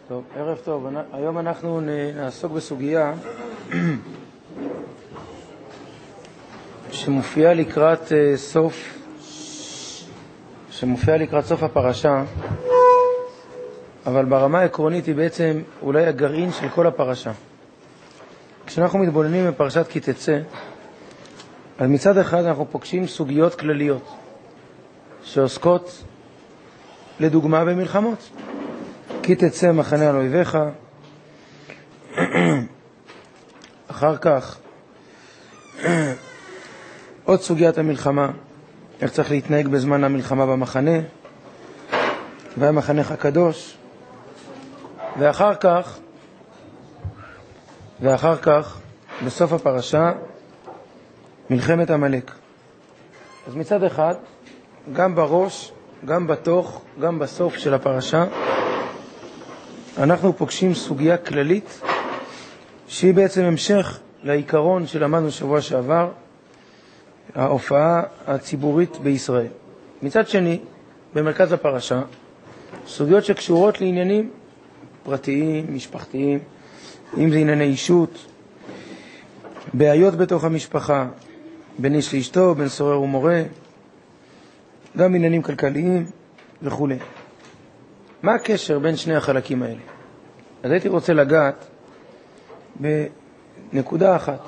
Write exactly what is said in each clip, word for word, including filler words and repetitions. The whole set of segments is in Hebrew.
טוב, ערב טוב. היום אנחנו נעסוק בסוגיה שמופיעה לקראת סוף שמופיעה לקראת סוף הפרשה, אבל ברמה העקרונית היא בעצם אולי הגרעין של כל הפרשה. כשאנחנו מתבוננים בפרשת כי תצא, אז מצד אחד אנחנו פוגשים סוגיות כלליות שעוסקות לדוגמה במלחמות. כי תצא מחנה על אויביך. אחר כך עוד סוגיית המלחמה, איך צריך להתנהג בזמן המלחמה במחנה והמחנך הקדוש. ואחר כך ואחר כך בסוף הפרשה מלחמת עמלק. אז מצד אחד, גם בראש, גם בתוך, גם בסוף של הפרשה, אנחנו פוגשים סוגיה כללית שהיא בעצם המשך לעיקרון שלמדנו שבוע שעבר, ההופעה הציבורית בישראל. מצד שני, במרכז הפרשה, סוגיות שקשורות לעניינים פרטיים, משפחתיים, אם זה ענייני אישות, בעיות בתוך המשפחה, בין איש לאשתו, בין סורר ומורה, גם עניינים כלכליים וכו'. מה הקשר בין שני החלקים האלה? אז הייתי רוצה לגעת בנקודה אחת,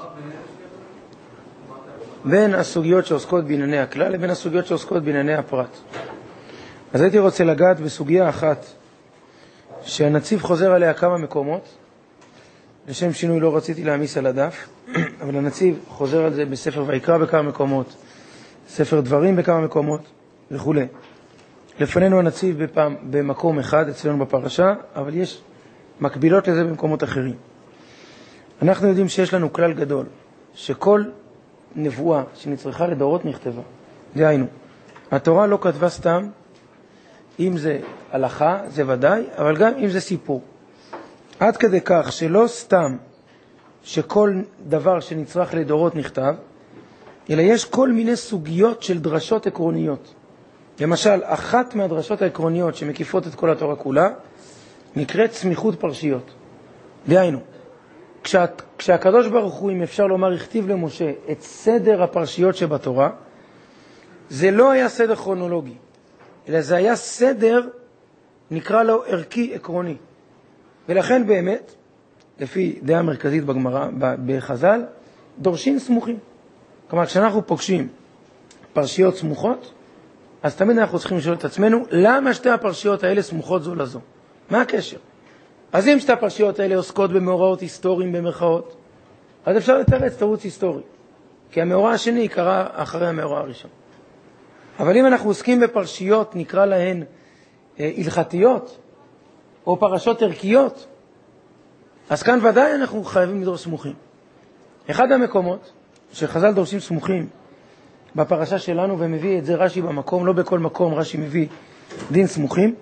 בין הסוגיות שעוסקות בענייני הכלל לבין הסוגיות שעוסקות בענייני הפרט. אז הייתי רוצה לגעת בסוגיה אחת שהנציב חוזר עליה כמה מקומות. לשם שינוי לא רציתי להמיס על הדף, אבל הנציב חוזר על זה בספר ויקרא בכמה מקומות, ספר דברים בכמה מקומות וכו'. לפנינו הנציב בפעם, במקום אחד אצלנו בפרשה, אבל יש מקבילות לזה במקומות אחרים. אנחנו יודעים שיש לנו כלל גדול, שכל נבואה שנצריכה לדורות נכתבה. דהיינו, התורה לא כתבה סתם, אם זה הלכה, זה ודאי, אבל גם אם זה סיפור. עד כדי כך שלא סתם שכל דבר שנצרך לדורות נכתב, אלא יש כל מיני סוגיות של דרשות עקרוניות. למשל, אחת מהדרשות העקרוניות שמקיפות את כל התורה כולה, נקראת סמיכות פרשיות. דהיינו, כשה, כשהקדוש ברוך הוא, אם אפשר לומר, הכתיב למשה את סדר הפרשיות שבתורה, זה לא היה סדר כרונולוגי, אלא זה היה סדר, נקרא לו ערכי עקרוני. ולכן באמת, לפי דעה מרכזית בגמרא, בחז"ל, דורשים סמוכים. כלומר, כשאנחנו פוגשים פרשיות סמוכות, אז תמיד אנחנו צריכים לשאול את עצמנו, למה שתי הפרשיות האלה סמוכות זו לזו? מה הקשר? אז אם שתי הפרשיות האלה עוסקות במאורעות היסטוריים במרכאות, אז אפשר לתרץ תירוץ היסטורי, כי המאורע השני קרה אחרי המאורע הראשון. אבל אם אנחנו עוסקים בפרשיות, נקרא להן אה, הלכתיות, או פרשות ערכיות, אז כאן ודאי אנחנו חייבים לדרוש סמוכים. אחד המקומות שחז"ל דורשים סמוכים בפרשה שלנו, ומביא את זה רש"י במקום, לא בכל מקום רש"י מביא דין סמוכים,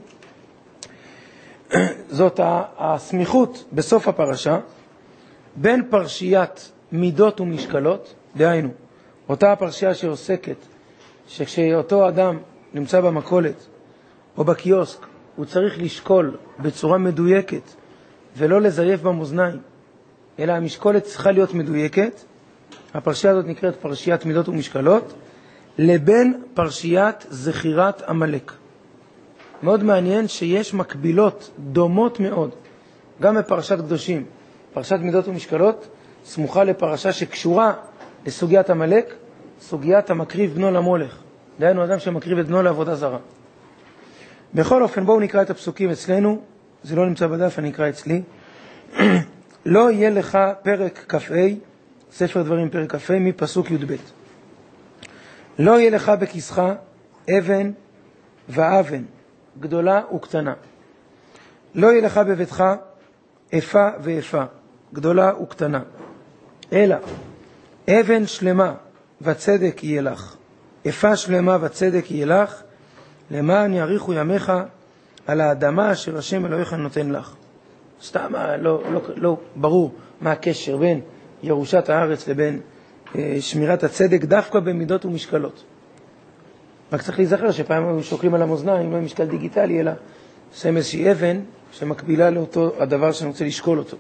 זאת הסמיכות בסוף הפרשה בין פרשיית מידות ומשקלות, דהיינו, אותה הפרשייה שעוסקת שכשאותו אדם נמצא במכולת או בקיוסק, הוא צריך לשקול בצורה מדויקת ולא לזייף במאזניים, אלא המשקולת צריכה להיות מדויקת. הפרשייה הזאת נקראת פרשיית מידות ומשקלות, לבין פרשיית זכירת עמלק. מאוד מעניין שיש מקבילות דומות מאוד, גם בפרשת קדושים. פרשת מידות ומשקלות סמוכה לפרשה שקשורה לסוגיית עמלק, סוגיית המקריב בנו למולך. דהיינו אדם שמקריב את בנו לעבודה זרה. בכל אופן, בואו נקרא את הפסוקים אצלנו, זה לא נמצא בדף, אני אקרא אצלי. לא יהיה לך פרק כ"ה, ספר דברים פרק כ"ה, מפסוק י"ב. לא יהיה לך בכיסך אבן ואבן, גדולה וקטנה. לא יהיה לך בביתך איפה ואיפה, גדולה וקטנה. אלא אבן שלמה וצדק יהיה לך, איפה שלמה וצדק יהיה לך, למען יאריכו ימיך על האדמה אשר השם אלוהיך נותן לך. סתם לא, לא, לא ברור מה הקשר בין ירושת הארץ לבין אה, שמירת הצדק, דווקא במידות ומשקלות. רק צריך להיזכר שפעם היו שוקלים על המאזניים, לא משקל דיגיטלי, אלא שמים איזושהי אבן שמקבילה לאותו הדבר שאני רוצה לשקול אותו.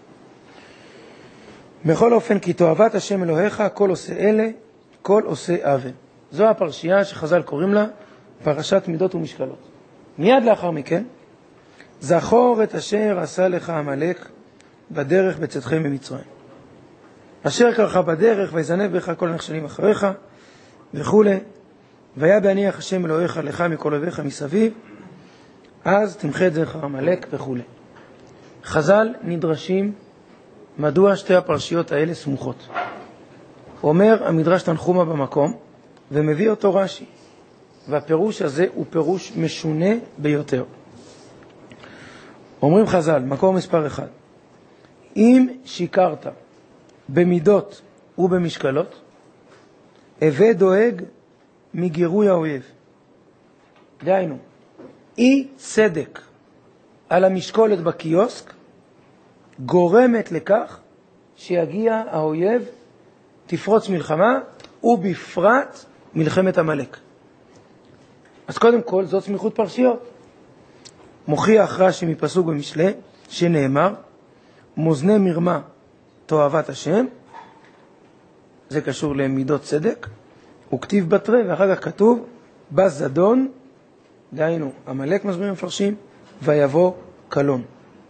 בכל אופן, כי תאהבת השם אלוהיך, כל עושה אלה, כל עושה עוול. זו הפרשייה שחז"ל קוראים לה פרשת מידות ומשקלות. מיד לאחר מכן, זכור את אשר עשה לך עמלק בדרך בצאתכם ממצרים. אשר קרך בדרך ויזנב בך כל הנחשלים אחריך וכו'. והיה בהניח השם אלוהיך לך מכל אויביך מסביב, אז תמחה את זכר עמלק וכו'. חז"ל נדרשים מדוע שתי הפרשיות האלה סמוכות. אומר המדרש תנחומה במקום, ומביא אותו רש"י, והפירוש הזה הוא פירוש משונה ביותר. אומרים חז"ל, מקור מספר אחד, אם שיקרת במידות ובמשקלות, הווה דואג מגירוי האויב. דהיינו, אי צדק על המשקולת בקיוסק גורמת לכך שיגיע האויב, תפרוץ מלחמה, ובפרט מלחמת עמלק. אז קודם כל, זאת סמיכות פרשיות. מוכיח רש"י מפסוק במשלי, שנאמר, מוזני מרמה תאהבת השם, זה קשור למידות צדק, וכתיב בתרי, ואחר כך כתוב, בזדון, דהיינו, עמלק מסבירים מפרשים, ויבוא קלון.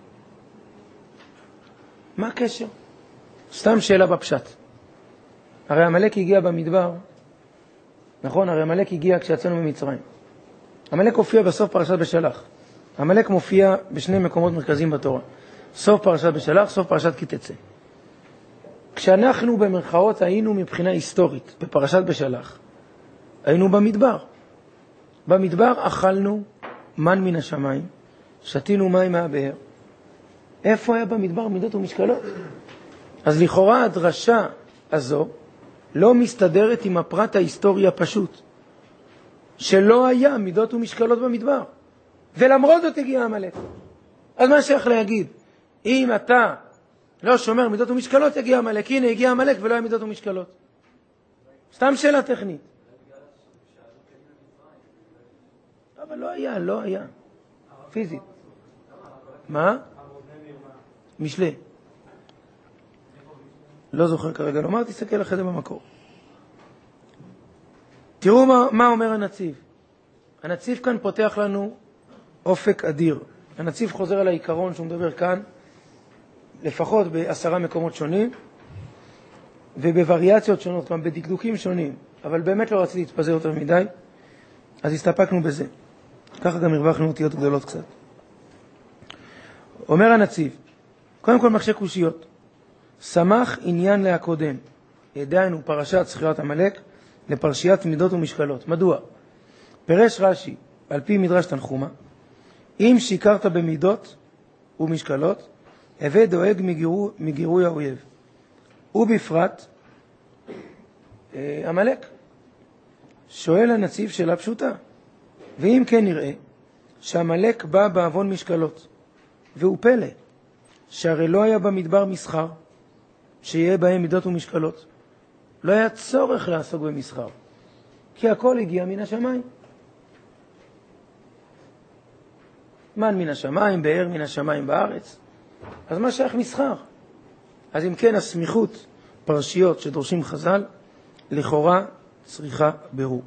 מה הקשר? סתם שאלה בפשט. הרי עמלק הגיע במדבר, נכון? הרי עמלק הגיע כשיצאנו ממצרים. עמלק הופיע בסוף פרשת בשלח. עמלק מופיע בשני מקומות מרכזיים בתורה. סוף פרשת בשלח, סוף פרשת כי תצא. כשאנחנו במרכאות היינו מבחינה היסטורית בפרשת בשלח, היינו במדבר. במדבר אכלנו מן מן השמיים, שתינו מים מהבאר. איפה היה במדבר מידות ומשקלות? אז לכאורה הדרשה הזו לא מסתדרת עם הפרט ההיסטורי הפשוט, שלא היה מידות ומשקלות במדבר. ולמרות זאת הגיע עמלק. אז מה שייך להגיד? אם אתה לא שומר מידות ומשקלות, יגיע עמלק. הנה, הגיע עמלק ולא היה מידות ומשקלות. סתם שאלה טכנית. אבל לא היה, לא היה. פיזית. מה? משלי. לא זוכר כרגע לומר, תסתכל אחרי זה במקור. תראו מה, מה אומר הנציב. הנציב כאן פותח לנו אופק אדיר. הנציב חוזר על העיקרון שהוא מדבר כאן, לפחות בעשרה מקומות שונים, ובווריאציות שונות, כלומר בדקדוקים שונים, אבל באמת לא רציתי להתפזר יותר מדי, אז הסתפקנו בזה. ככה גם הרווחנו אותיות גדולות קצת. אומר הנציב, קודם כל מקשה קושיות. שמח עניין להקודם, ידענו פרשת זכירת עמלק לפרשיית מידות ומשקלות. מדוע? פרש רש"י, על פי מדרש תנחומה, אם שיקרת במידות ומשקלות, הווה דואג מגירו, מגירוי האויב. ובפרט, עמלק. שואל הנציב שאלה פשוטה. ואם כן נראה שעמלק בא בעוון משקלות, והוא פלא, שהרי לא היה במדבר מסחר, שיהיה בהם מידות ומשקלות. לא היה צורך לעסוק במסחר, כי הכל הגיע מן השמיים. מן מן השמיים, באר מן השמיים בארץ. אז מה שייך מסחר? אז אם כן, הסמיכות פרשיות שדורשים חז"ל, לכאורה צריכה ברור.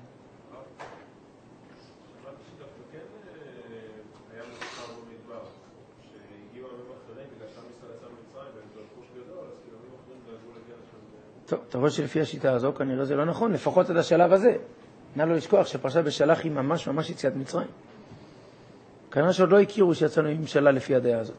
טוב, אתה רואה שלפי השיטה הזו כנראה זה לא נכון, לפחות עד השלב הזה. נא לא לשכוח שפרשת בשלח היא ממש ממש יציאת מצרים. כנראה שעוד לא הכירו שיצאנו מממשלה לפי הדעה הזאת.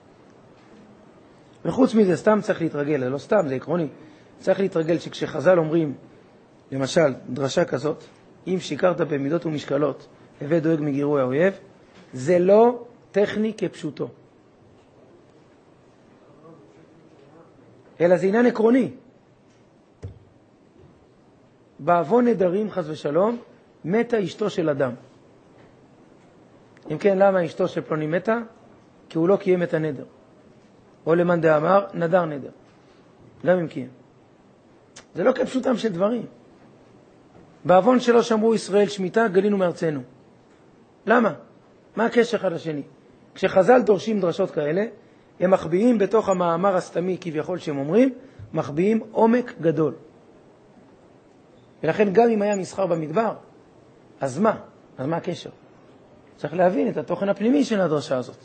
וחוץ מזה, סתם צריך להתרגל, זה לא סתם, זה עקרוני. צריך להתרגל שכשחז"ל אומרים, למשל, דרשה כזאת, אם שיקרת במידות ומשקלות, הווה דואג מגירוי האויב, זה לא טכני כפשוטו. אלא זה עניין עקרוני. בעוון נדרים חס ושלום, מתה אשתו של אדם. אם כן, למה אשתו של פלוני מתה? כי הוא לא קיים את הנדר. או למאן דאמר, נדר נדר. גם אם קיים. זה לא כפשוטם של דברים. בעוון שלא שמרו ישראל שמיטה, גלינו מארצנו. למה? מה הקשר אחד לשני? כשחז"ל דורשים דרשות כאלה, הם מחביאים בתוך המאמר הסתמי כביכול שהם אומרים, מחביאים עומק גדול. ולכן גם אם היה מסחר במדבר, אז מה? אז מה הקשר? צריך להבין את התוכן הפנימי של הדרשה הזאת.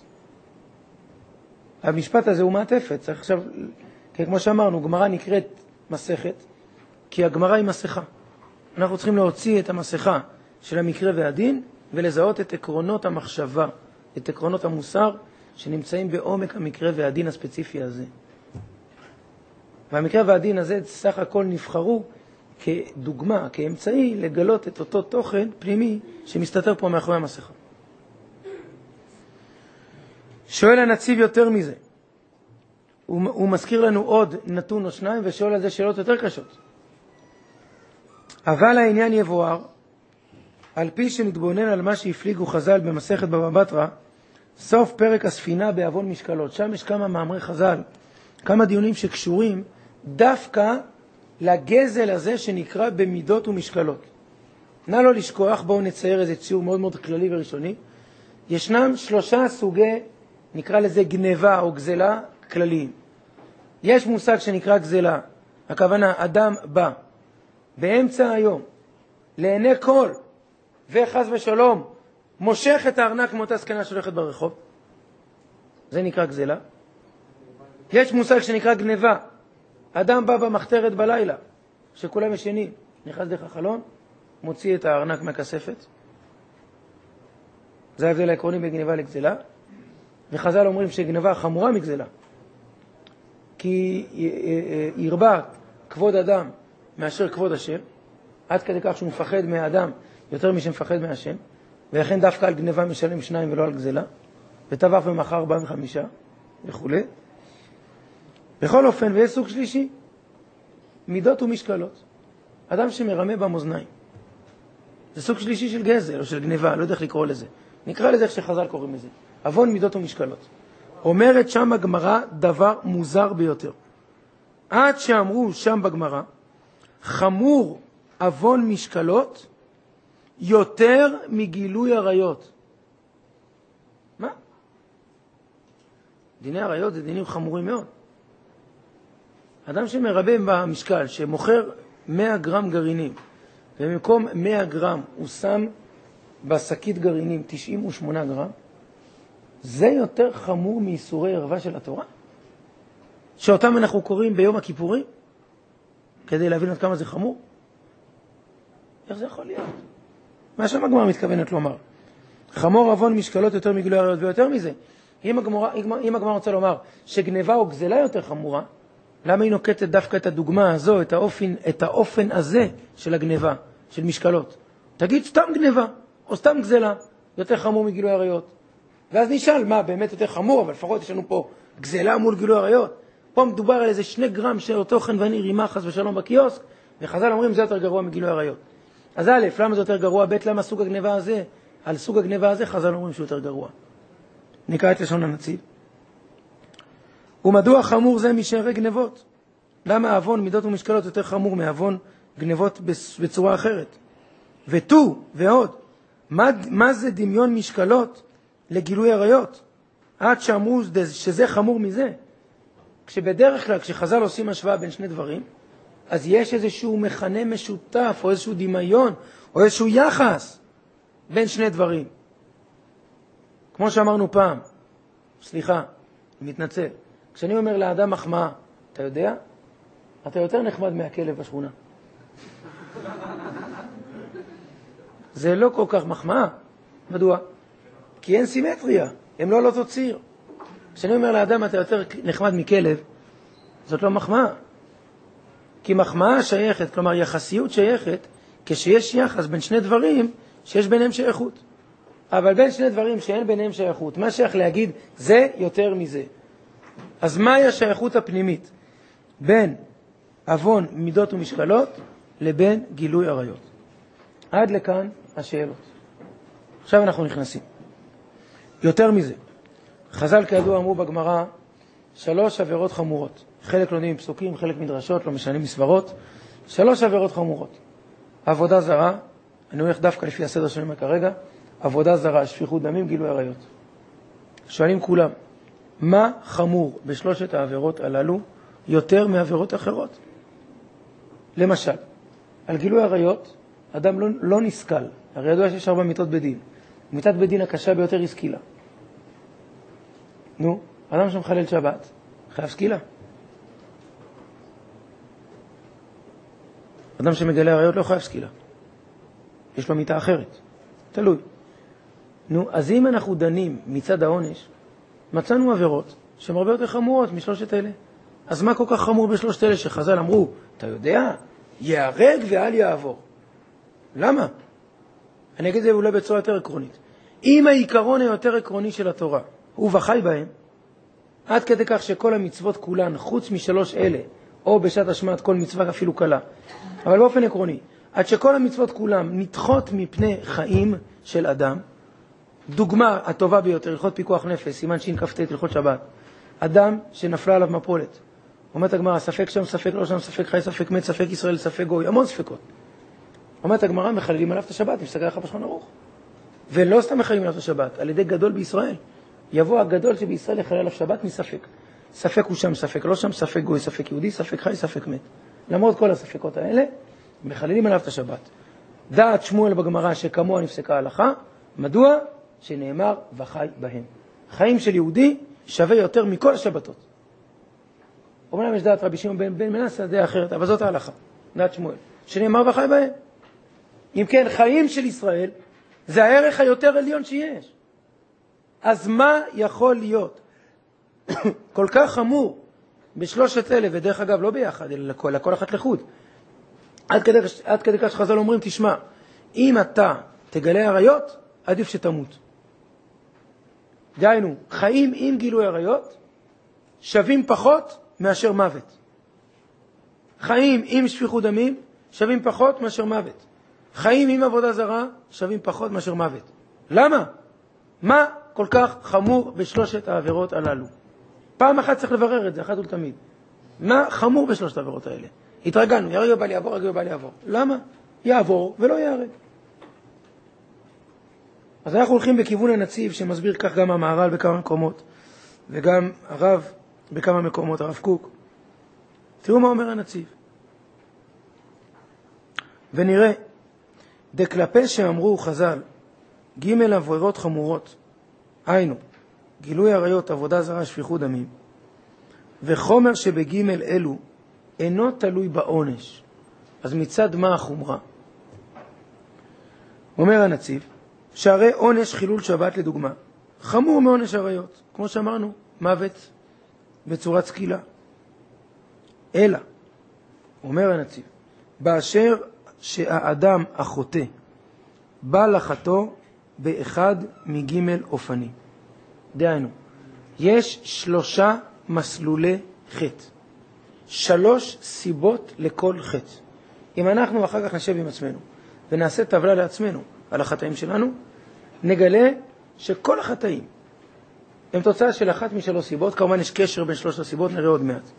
המשפט הזה הוא מעטפת. צריך עכשיו, כמו שאמרנו, גמרא נקראת מסכת, כי הגמרא היא מסכה. אנחנו צריכים להוציא את המסכה של המקרה והדין, ולזהות את עקרונות המחשבה, את עקרונות המוסר, שנמצאים בעומק המקרה והדין הספציפי הזה. והמקרה והדין הזה סך הכל נבחרו כדוגמה, כאמצעי, לגלות את אותו תוכן פנימי שמסתתר פה מאחורי המסכה. שואל הנציב יותר מזה. הוא, הוא מזכיר לנו עוד נתון או שניים, ושואל על זה שאלות יותר קשות. אבל העניין יבואר, על פי שנתבונן על מה שהפליגו חז"ל במסכת בבא בתרא, סוף פרק הספינה בעוון משקלות. שם יש כמה מאמרי חז"ל, כמה דיונים שקשורים דווקא לגזל הזה שנקרא במידות ומשקלות. נא לא לשכוח, בואו נצייר איזה ציור מאוד מאוד כללי וראשוני. ישנם שלושה סוגי, נקרא לזה גניבה או גזלה כלליים. יש מושג שנקרא גזלה, הכוונה אדם בא באמצע היום לעיני כל וחס ושלום מושך את הארנק מאותה זקנה שהולכת ברחוב, זה נקרא גזלה. יש מושג שנקרא גניבה, אדם בא במחתרת בלילה שכולם ישנים, נכנס דרך החלון, מוציא את הארנק מהכספת. זה ההבדל העקרוני בין גניבה לגזלה. וחז"ל אומרים שגניבה חמורה מגזלה, כי ירבה כבוד אדם מאשר כבוד השם, עד כדי כך שהוא מפחד מהאדם יותר משמפחד מהשם, ולכן דווקא על גניבה משלם שניים ולא על גזלה, וטבח ומחר ארבעה וחמישה וכו'. בכל אופן, ויש סוג שלישי, מידות ומשקלות. אדם שמרמה במאזניים. זה סוג שלישי של גזל או של גניבה, לא יודע איך לקרוא לזה. נקרא לזה איך שחז"ל קוראים לזה. עוון מידות ומשקלות. אומרת שם הגמרא דבר מוזר ביותר. עד שאמרו שם בגמרא, חמור עוון משקלות יותר מגילוי עריות. מה? דיני עריות זה דינים חמורים מאוד. אדם שמרבה במשקל, שמוכר מאה גרם גרעינים, ובמקום מאה גרם הוא שם בשקית גרעינים תשעים ושמונה גרם, זה יותר חמור מאיסורי ערווה של התורה, שאותם אנחנו קוראים ביום הכיפורים, כדי להבין עד כמה זה חמור. איך זה יכול להיות? מה שם הגמרא מתכוונת לומר? חמור עוון משקלות יותר מגילוי עריות, ויותר מזה, אם הגמרא, אם הגמרא רוצה לומר שגניבה או גזלה יותר חמורה, למה היא נוקטת דווקא את הדוגמה הזו, את האופן, את האופן הזה של הגניבה, של משקלות? תגיד סתם גניבה, או סתם גזלה, יותר חמור מגילוי עריות. ואז נשאל, מה, באמת יותר חמור, אבל לפחות יש לנו פה גזלה מול גילוי עריות. פה מדובר על איזה שני גרם של אותו חנווני רימה חס ושלום בקיוסק, וחז"ל אומרים זה יותר גרוע מגילוי עריות. אז א', למה זה יותר גרוע? ב', למה סוג הגניבה הזה? על סוג הגניבה הזה חז"ל אומרים שהוא יותר גרוע. נקרא את לשון הנציב. ומדוע חמור זה משארי גנבות? למה עוון מידות ומשקלות יותר חמור מעוון גנבות בצורה אחרת? ותו ועוד, מה, מה זה דמיון משקלות לגילוי עריות? עד שאמרו שזה חמור מזה. כשבדרך כלל, כשחז"ל עושים השוואה בין שני דברים, אז יש איזשהו מכנה משותף, או איזשהו דמיון, או איזשהו יחס בין שני דברים. כמו שאמרנו פעם, סליחה, אני מתנצל, כשאני אומר לאדם מחמאה, אתה יודע? אתה יותר נחמד מהכלב בשכונה. זה לא כל כך מחמאה. מדוע? כי אין סימטריה, הם לא לא תוציר. כשאני אומר לאדם אתה יותר נחמד מכלב, זאת לא מחמאה. כי מחמאה שייכת, כלומר יחסיות שייכת, כשיש יחס בין שני דברים שיש ביניהם שייכות. אבל בין שני דברים שאין ביניהם שייכות, מה שייך להגיד זה יותר מזה? אז מהי השייכות הפנימית בין עוון מידות ומשקלות לבין גילוי עריות? עד לכאן השאלות. עכשיו אנחנו נכנסים. יותר מזה, חז"ל כידוע אמרו בגמרא שלוש עבירות חמורות. חלק לומדים מפסוקים, חלק מדרשות, לא משנים מסברות. שלוש עבירות חמורות. עבודה זרה, אני הולך דווקא לפי הסדר שאני אומר כרגע, עבודה זרה, שפיכות דמים, גילוי עריות. שואלים כולם, מה חמור בשלושת העבירות הללו יותר מעבירות אחרות? למשל, על גילוי עריות, אדם לא, לא נסכל. הרי ידוע שיש ארבע מיתות בדין. מיתת בדין הקשה ביותר היא סקילה. נו, אדם שמחלל שבת, חייב סקילה. אדם שמגלה עריות לא חייב סקילה. יש לו מיתה אחרת. תלוי. נו, אז אם אנחנו דנים מצד העונש, מצאנו עבירות שהן הרבה יותר חמורות משלושת אלה. אז מה כל כך חמור בשלושת אלה שחז"ל אמרו, אתה יודע, יהרג ואל יעבור. למה? אני אגיד את זה אולי בצורה יותר עקרונית. אם העיקרון היותר עקרוני של התורה הוא וחי בהם, עד כדי כך שכל המצוות כולן, חוץ משלוש אלה, או בשעת השמעת כל מצווה אפילו קלה, אבל באופן עקרוני, עד שכל המצוות כולן נדחות מפני חיים של אדם, דוגמה הטובה ביותר, הלכות פיקוח נפש, סימן שין כ"ט, הלכות שבת, אדם שנפלה עליו מפולת, אומרת הגמרא, ספק שם, ספק לא שם, ספק חי, ספק מת, ספק ישראל, ספק גוי, המון ספקות. אומרת הגמרא, מחללים עליו את השבת, מסתכל לך בשולחן ערוך. ולא סתם מחללים עליו את השבת, על ידי גדול בישראל. יבוא הגדול שבישראל יחלל עליו שבת מספק. ספק הוא שם, ספק לא שם, ספק גוי, ספק יהודי, ספק חי, ספק מת. למרות כל הספקות האלה, מחללים עליו את השבת. דעת שמואל בגמרא שכמוה נפסקה ההלכה, מדוע? שנאמר וחי בהם. חיים של יהודי שווה יותר מכל השבתות. אומנם יש דעת רבי שמעון בן מנסיה, דעה אחרת, אבל זאת ההלכה, דעת שמואל, שנאמר וחי בהם. אם כן, חיים של ישראל זה הערך היותר עליון שיש. אז מה יכול להיות כל כך חמור בשלושת אלה, ודרך אגב לא ביחד, אלא לכל, לכל אחת לחוד. עד כדי, עד כדי כך שחז"ל אומרים, תשמע, אם אתה תגלה עריות, עדיף שתמות. דהיינו, חיים עם גילוי עריות שווים פחות מאשר מוות. חיים עם שפיכות דמים שווים פחות מאשר מוות. חיים עם עבודה זרה שווים פחות מאשר מוות. למה? מה כל כך חמור בשלושת העבירות הללו? פעם אחת צריך לברר את זה, אחת ולתמיד. מה חמור בשלושת העבירות האלה? התרגלנו, ירגע בא יעבור, ירגע בא יעבור. למה? יעבור ולא יערג. אז אנחנו הולכים בכיוון הנציב שמסביר כך גם המהר"ל בכמה מקומות, וגם הרב בכמה מקומות, הרב קוק. תראו מה אומר הנציב. ונראה, דקלפי שאמרו חז"ל, ג' עבירות חמורות, היינו, גילוי עריות, עבודה זרה, שפיכות דמים, וחומר שבג' אלו אינו תלוי בעונש. אז מצד מה החומרה? אומר הנציב, שהרי עונש חילול שבת לדוגמה, חמור מעונש עריות, כמו שאמרנו, מוות בצורת סקילה. אלא, אומר הנציב, באשר שהאדם החוטא בא לחטוא באחד מג' אופנים. דהיינו, יש שלושה מסלולי חטא. שלוש סיבות לכל חטא. אם אנחנו אחר כך נשב עם עצמנו ונעשה טבלה לעצמנו על החטאים שלנו, נגלה שכל החטאים הם תוצאה של אחת משלוש סיבות. כמובן יש קשר בין שלושת הסיבות, נראה עוד מעט.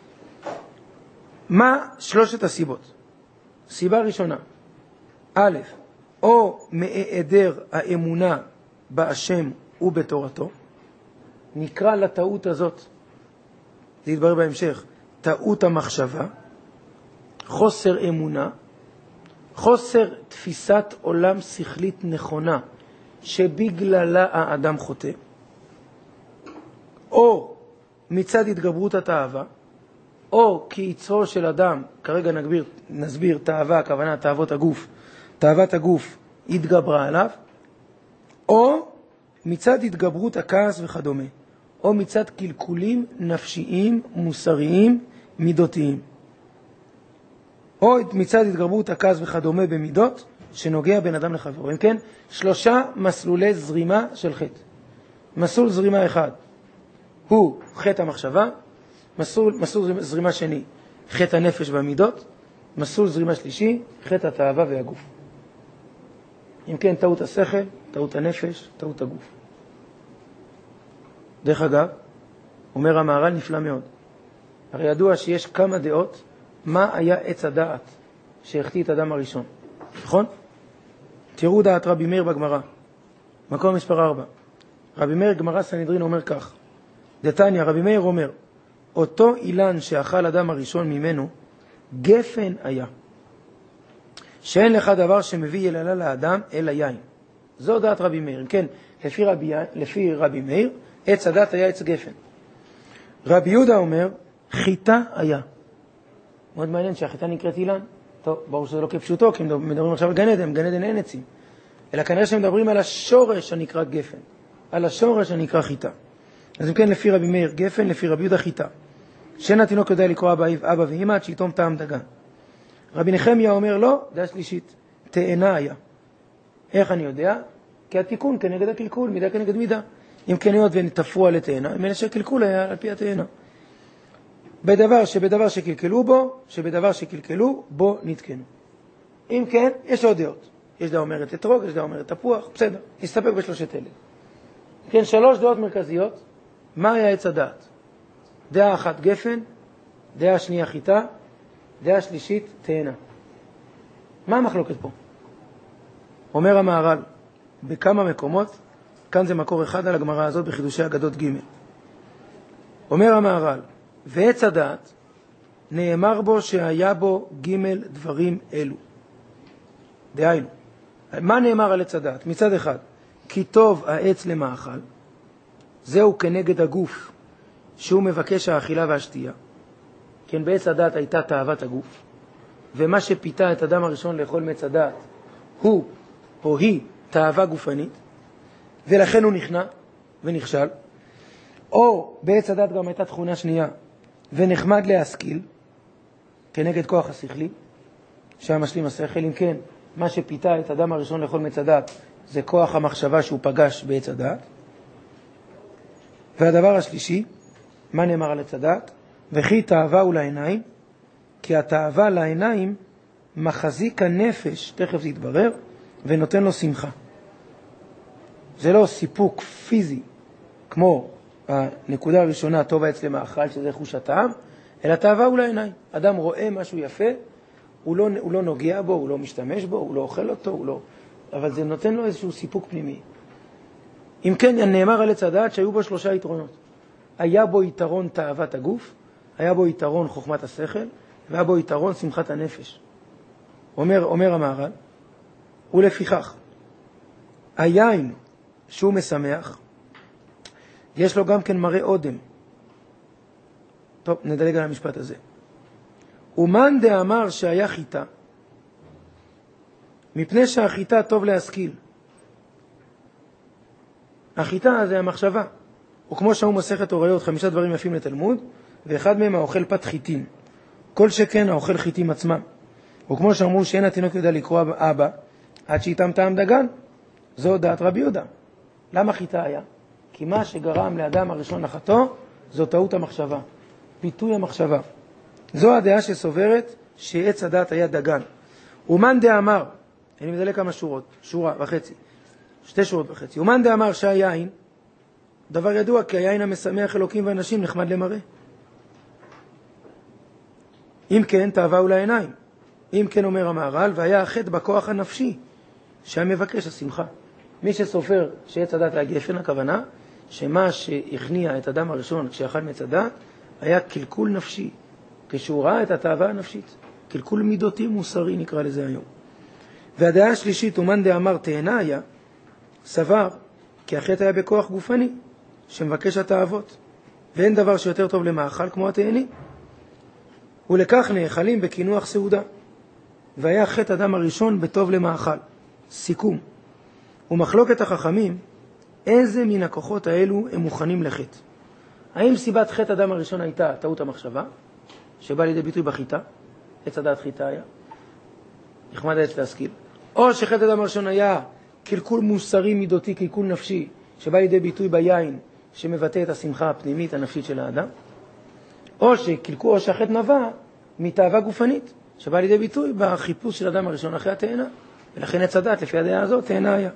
מה שלושת הסיבות? סיבה ראשונה, א', או מהיעדר האמונה בהשם ובתורתו, נקרא לטעות הזאת, זה יתברר בהמשך, טעות המחשבה, חוסר אמונה, חוסר תפיסת עולם שכלית נכונה, שבגללה האדם חוטא, או מצד התגברות התאווה, או כיצרו של אדם, כרגע נגביר, נסביר תאווה, הכוונה תאוות הגוף, תאוות הגוף התגברה עליו, או מצד התגברות הכעס וכדומה, או מצד קלקולים נפשיים, מוסריים, מידותיים, או מצד התגברות הכעס וכדומה במידות שנוגע בין אדם לחברו. אם כן, שלושה מסלולי זרימה של חטא. מסלול זרימה אחד הוא חטא המחשבה, מסלול, מסלול זרימה שני, חטא הנפש והמידות, מסלול זרימה שלישי, חטא התאווה והגוף. אם כן, טעות השכל, טעות הנפש, טעות הגוף. דרך אגב, אומר המהר"ל נפלא מאוד. הרי ידוע שיש כמה דעות, מה היה עץ הדעת שהחטיא את האדם הראשון. נכון? תראו דעת רבי מאיר בגמרא, מקום מספר ארבע. רבי מאיר גמרא סנהדרין אומר כך, דתניא, רבי מאיר אומר, אותו אילן שאכל אדם הראשון ממנו, גפן היה. שאין לך דבר שמביא יללה לאדם אלא יין. זו דעת רבי מאיר. כן, לפי רבי, לפי רבי מאיר, עץ הדת היה עץ גפן. רבי יהודה אומר, חיטה היה. מאוד מעניין שהחיטה נקראת אילן. טוב, ברור שזה לא כפשוטו, כי מדברים עכשיו על גן עדן, גן עדן אין עצים. אלא כנראה שמדברים על השורש הנקרא גפן. על השורש הנקרא חיטה. אז אם כן, לפי רבי מאיר גפן, לפי רבי יהודה חיטה. שאין התינוק יודע לקרוא אבא, אבא ואמא עד שיתום טעם דגן. רבי נחמיה אומר לא, דעה שלישית, תאנה היה. איך אני יודע? כי התיקון כנגד הקלקול, מידה כנגד מידה. אם כן היות ונתפרו על התאנה, אם אין שהקלקול היה על פי התאנה. בדבר שבדבר שקלקלו בו, שבדבר שקלקלו בו נתקנו. אם כן, יש עוד דעות. יש דעה אומרת אתרוג, יש דעה אומרת תפוח, בסדר, נסתפק בשלושת אלה. כן, שלוש דעות מרכזיות. מה היה עץ הדעת? דעה אחת גפן, דעה שנייה חיטה, דעה שלישית תאנה. מה המחלוקת פה? אומר המהר"ל, בכמה מקומות, כאן זה מקור אחד על הגמרא הזאת בחידושי אגדות ג'. אומר המהר"ל, ועץ הדעת נאמר בו שהיה בו ג' דברים אלו. דהיינו, מה נאמר על עץ הדעת? מצד אחד, כי טוב העץ למאכל, זהו כנגד הגוף שהוא מבקש האכילה והשתייה. כן, בעץ הדעת הייתה תאוות הגוף, ומה שפיתה את אדם הראשון לאכול מעץ הדעת הוא או היא תאווה גופנית, ולכן הוא נכנע ונכשל. או בעץ הדעת גם הייתה תכונה שנייה, ונחמד להשכיל, כנגד כוח השכלי, שהמשלים השכל. אם כן, מה שפיתה את אדם הראשון לאכול מעץ הדעת זה כוח המחשבה שהוא פגש בעץ הדעת. והדבר השלישי, מה נאמר על עץ הדעת? וכי תאווה הוא לעיניים, כי התאווה לעיניים מחזיק הנפש, תכף זה יתברר, ונותן לו שמחה. זה לא סיפוק פיזי, כמו הנקודה הראשונה, טוב העץ למאכל, שזה חוש הטעם, אלא תאווה הוא לעיניים. אדם רואה משהו יפה, הוא לא, הוא לא נוגע בו, הוא לא משתמש בו, הוא לא אוכל אותו, הוא לא... אבל זה נותן לו איזשהו סיפוק פנימי. אם כן, נאמר על עץ הדעת שהיו בו שלושה יתרונות. היה בו יתרון תאוות הגוף, היה בו יתרון חוכמת השכל, והיה בו יתרון שמחת הנפש. אומר, אומר המהר"ל, ולפיכך, היין שהוא משמח, יש לו גם כן מראה אודם. טוב, נדלג על המשפט הזה. ומאן דאמר שהיה חיטה, מפני שהחיטה טוב להשכיל. החיטה זה המחשבה. וכמו שהוא מסכת הוריות, חמישה דברים יפים לתלמוד, ואחד מהם האוכל פת חיטין. כל שכן האוכל חיטים עצמם. וכמו שאמרו שאין התינוק יודע לקרוא אבא, עד שאיתם טעם דגן. זו דעת רבי יהודה. למה חיטה היה? כי מה שגרם לאדם הראשון לחטוא, זו טעות המחשבה. ביטוי המחשבה. זו הדעה שסוברת שעץ הדעת היה דגן. ומאן דאמר, אני מדלג כמה שורות, שורה וחצי, שתי שורות וחצי. ומאן דאמר שהיין, דבר ידוע, כי היין המשמח אלוקים ואנשים נחמד למראה. אם כן, תאווה הוא לעיניים. אם כן, אומר המהר"ל, והיה החטא בכוח הנפשי, שהמבקש השמחה. מי שסופר שעץ הדעת היה גפן, הכוונה, שמה שהכניע את אדם הראשון כשאכל מעץ הדעת, היה קלקול נפשי, כשהוא ראה את התאווה הנפשית. קלקול מידותי מוסרי נקרא לזה היום. והדעה השלישית, ומאן דאמר תאנה היה, סבר, כי החטא היה בכוח גופני, שמבקש התאוות. ואין דבר שיותר טוב למאכל כמו התאני. ולכך נאכלים בכינוח סעודה. והיה חטא אדם הראשון בטוב למאכל. סיכום. ומחלוקת החכמים, איזה מן הכוחות האלו הם מוכנים לחטא? האם סיבת חטא אדם הראשון הייתה טעות המחשבה, שבא לידי ביטוי בחיטה, עץ הדעת חיטה היה, נחמד העץ להשכיל, או שחטא אדם הראשון היה קלקול מוסרי מידותי, קלקול נפשי, שבא לידי ביטוי ביין, שמבטא את השמחה הפנימית הנפשית של האדם, או שקלקול, או שהחטא נבע מתאווה גופנית, שבא לידי ביטוי בחיפוש של אדם הראשון אחרי התאנה, ולכן עץ הדעת לפי הדעה הזאת תאנה היה.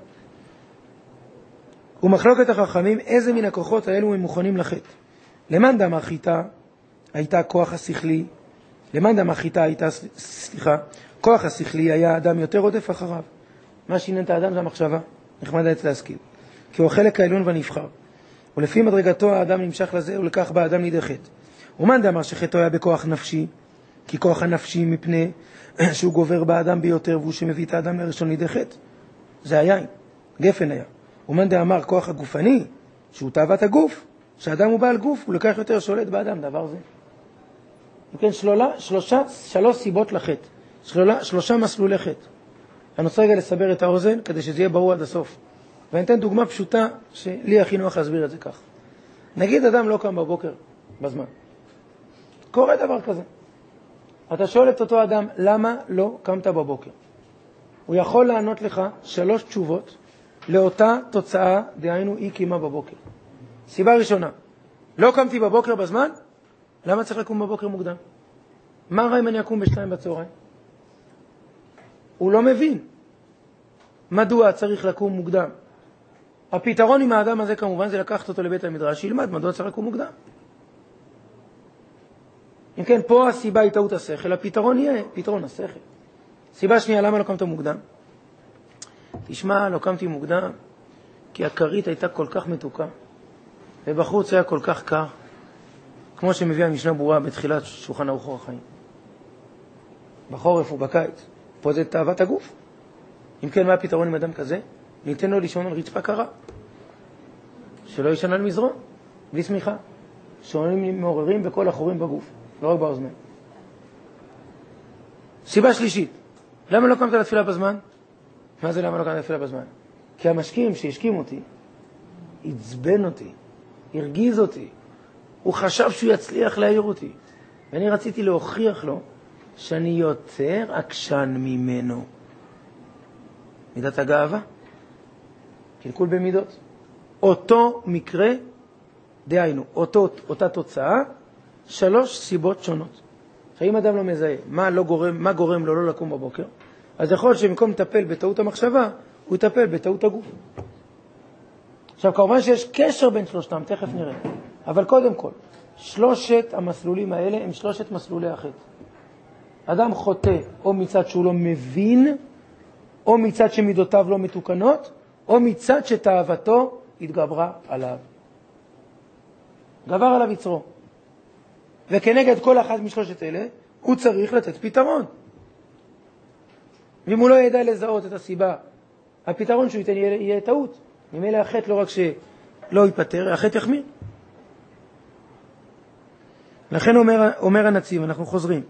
ומחלוקת החכמים, איזה מן הכוחות האלו הם מוכנים לחטא? למאן דאמר חיטה הייתה כוח השכלי, למאן דאמר חיטה הייתה, סליחה, כוח השכלי היה אדם יותר עודף אחריו. מה שעניין את האדם זה המחשבה, נחמד העץ להשכיל. כי הוא החלק העליון והנבחר. ולפי מדרגתו האדם נמשך לזה, ולכך באדם לידי חטא. ומאן דאמר שחטאו היה בכוח נפשי, כי כוח הנפשי מפני שהוא גובר באדם ביותר, והוא שמביא את האדם לראשון לידי חטא. זה היין, גפן היה. ומאן דאמר כוח הגופני, שהוא תאוות הגוף, שהאדם הוא בעל גוף, הוא לקח יותר שולט באדם, דבר זה. כן, שלושה, שלושה, שלוש סיבות לחטא. שלושה, שלושה מסלולי חטא. אני רוצה רגע לסבר את האוזן, כדי שזה יהיה ברור עד הסוף. ואני אתן דוגמה פשוטה, שלי הכי נוח להסביר את זה כך. נגיד אדם לא קם בבוקר, בזמן. קורה דבר כזה. אתה שואל את אותו אדם, למה לא קמת בבוקר? הוא יכול לענות לך שלוש תשובות, לאותה תוצאה, דהיינו אי קימה בבוקר. סיבה ראשונה, לא קמתי בבוקר בזמן, למה צריך לקום בבוקר מוקדם? מה רע אם אני אקום בשתיים בצהריים? הוא לא מבין. מדוע צריך לקום מוקדם? הפתרון עם האדם הזה כמובן זה לקחת אותו לבית המדרש, שילמד מדוע צריך לקום מוקדם. אם כן, פה הסיבה היא טעות השכל, הפתרון יהיה פתרון השכל. סיבה שנייה, למה לא קמת מוקדם? תשמע, לא קמתי מוקדם, כי הכרית הייתה כל כך מתוקה, ובחוץ היה כל כך קר, כמו שמביא המשנה ברורה בתחילת שולחן ערוך אורח חיים. בחורף ובקיץ, פה זה תאוות הגוף. אם כן, מה הפתרון עם אדם כזה? ניתן לו לישון על רצפה קרה, שלא ישן על מזרון, בלי סמיכה. שעונים מעוררים בכל החורים בגוף, לא רק באוזניים. סיבה שלישית, למה לא קמת לתפילה בזמן? מה זה למה לא קמת לתפילה בזמן? כי המשקים שהשכים אותי, הצבן אותי, הרגיז אותי, הוא חשב שהוא יצליח להעיר אותי, ואני רציתי להוכיח לו שאני יותר עקשן ממנו. מידת הגאווה, קלקול במידות. אותו מקרה, דהיינו, אותו, אותה תוצאה, שלוש סיבות שונות. אם אדם לא מזהה מה, לא גורם, מה גורם לו לא לקום בבוקר, אז יכול שבמקום לטפל בטעות המחשבה, הוא יטפל בטעות הגוף. עכשיו, כמובן שיש קשר בין שלושתם, תכף נראה. אבל קודם כל, שלושת המסלולים האלה הם שלושת מסלולי החטא. אדם חוטא או מצד שהוא לא מבין, או מצד שמידותיו לא מתוקנות, או מצד שתאוותו התגברה עליו. גבר עליו יצרו. וכנגד כל אחד משלושת אלה, הוא צריך לתת פתרון. ואם הוא לא ידע לזהות את הסיבה, הפתרון שהוא ייתן יהיה, יהיה טעות. ממילא החטא לא רק שלא ייפטר, החטא יחמיר. לכן אומר, אומר הנציב, אנחנו חוזרים.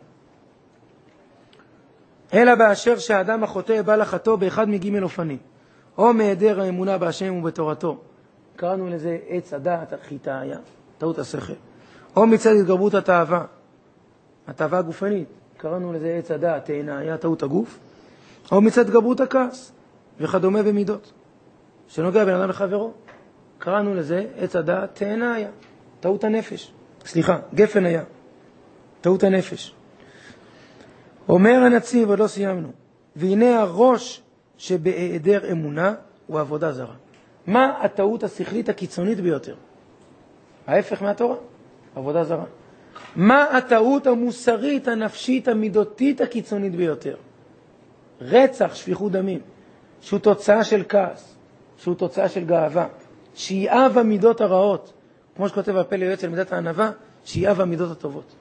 אלא באשר שהאדם החוטא בא לחטוא באחד מגימל אופנים, או מהיעדר האמונה בהשם ובתורתו. קראנו לזה עץ הדעת, החיטה היה, טעות השכל. או מצד התגברות התאווה, התאווה הגופנית, קראנו לזה עץ הדעת, תאנה, היה טעות הגוף. או מצד התגברות הכעס, וכדומה במידות, שנוגע בן אדם לחברו. קראנו לזה עץ הדעת, תאנה היה, טעות הנפש. סליחה, גפן היה, טעות הנפש. אומר הנציב, עוד לא סיימנו, והנה הראש שבהיעדר אמונה הוא עבודה זרה. מה הטעות השכלית הקיצונית ביותר? ההפך מהתורה, עבודה זרה. מה הטעות המוסרית, הנפשית, המידותית הקיצונית ביותר? רצח, שפיכות דמים, שהוא תוצאה של כעס, שהוא תוצאה של גאווה, שיעב המידות הרעות, כמו שכותב הפלא יועץ על מידת הענווה, שיעב המידות הטובות.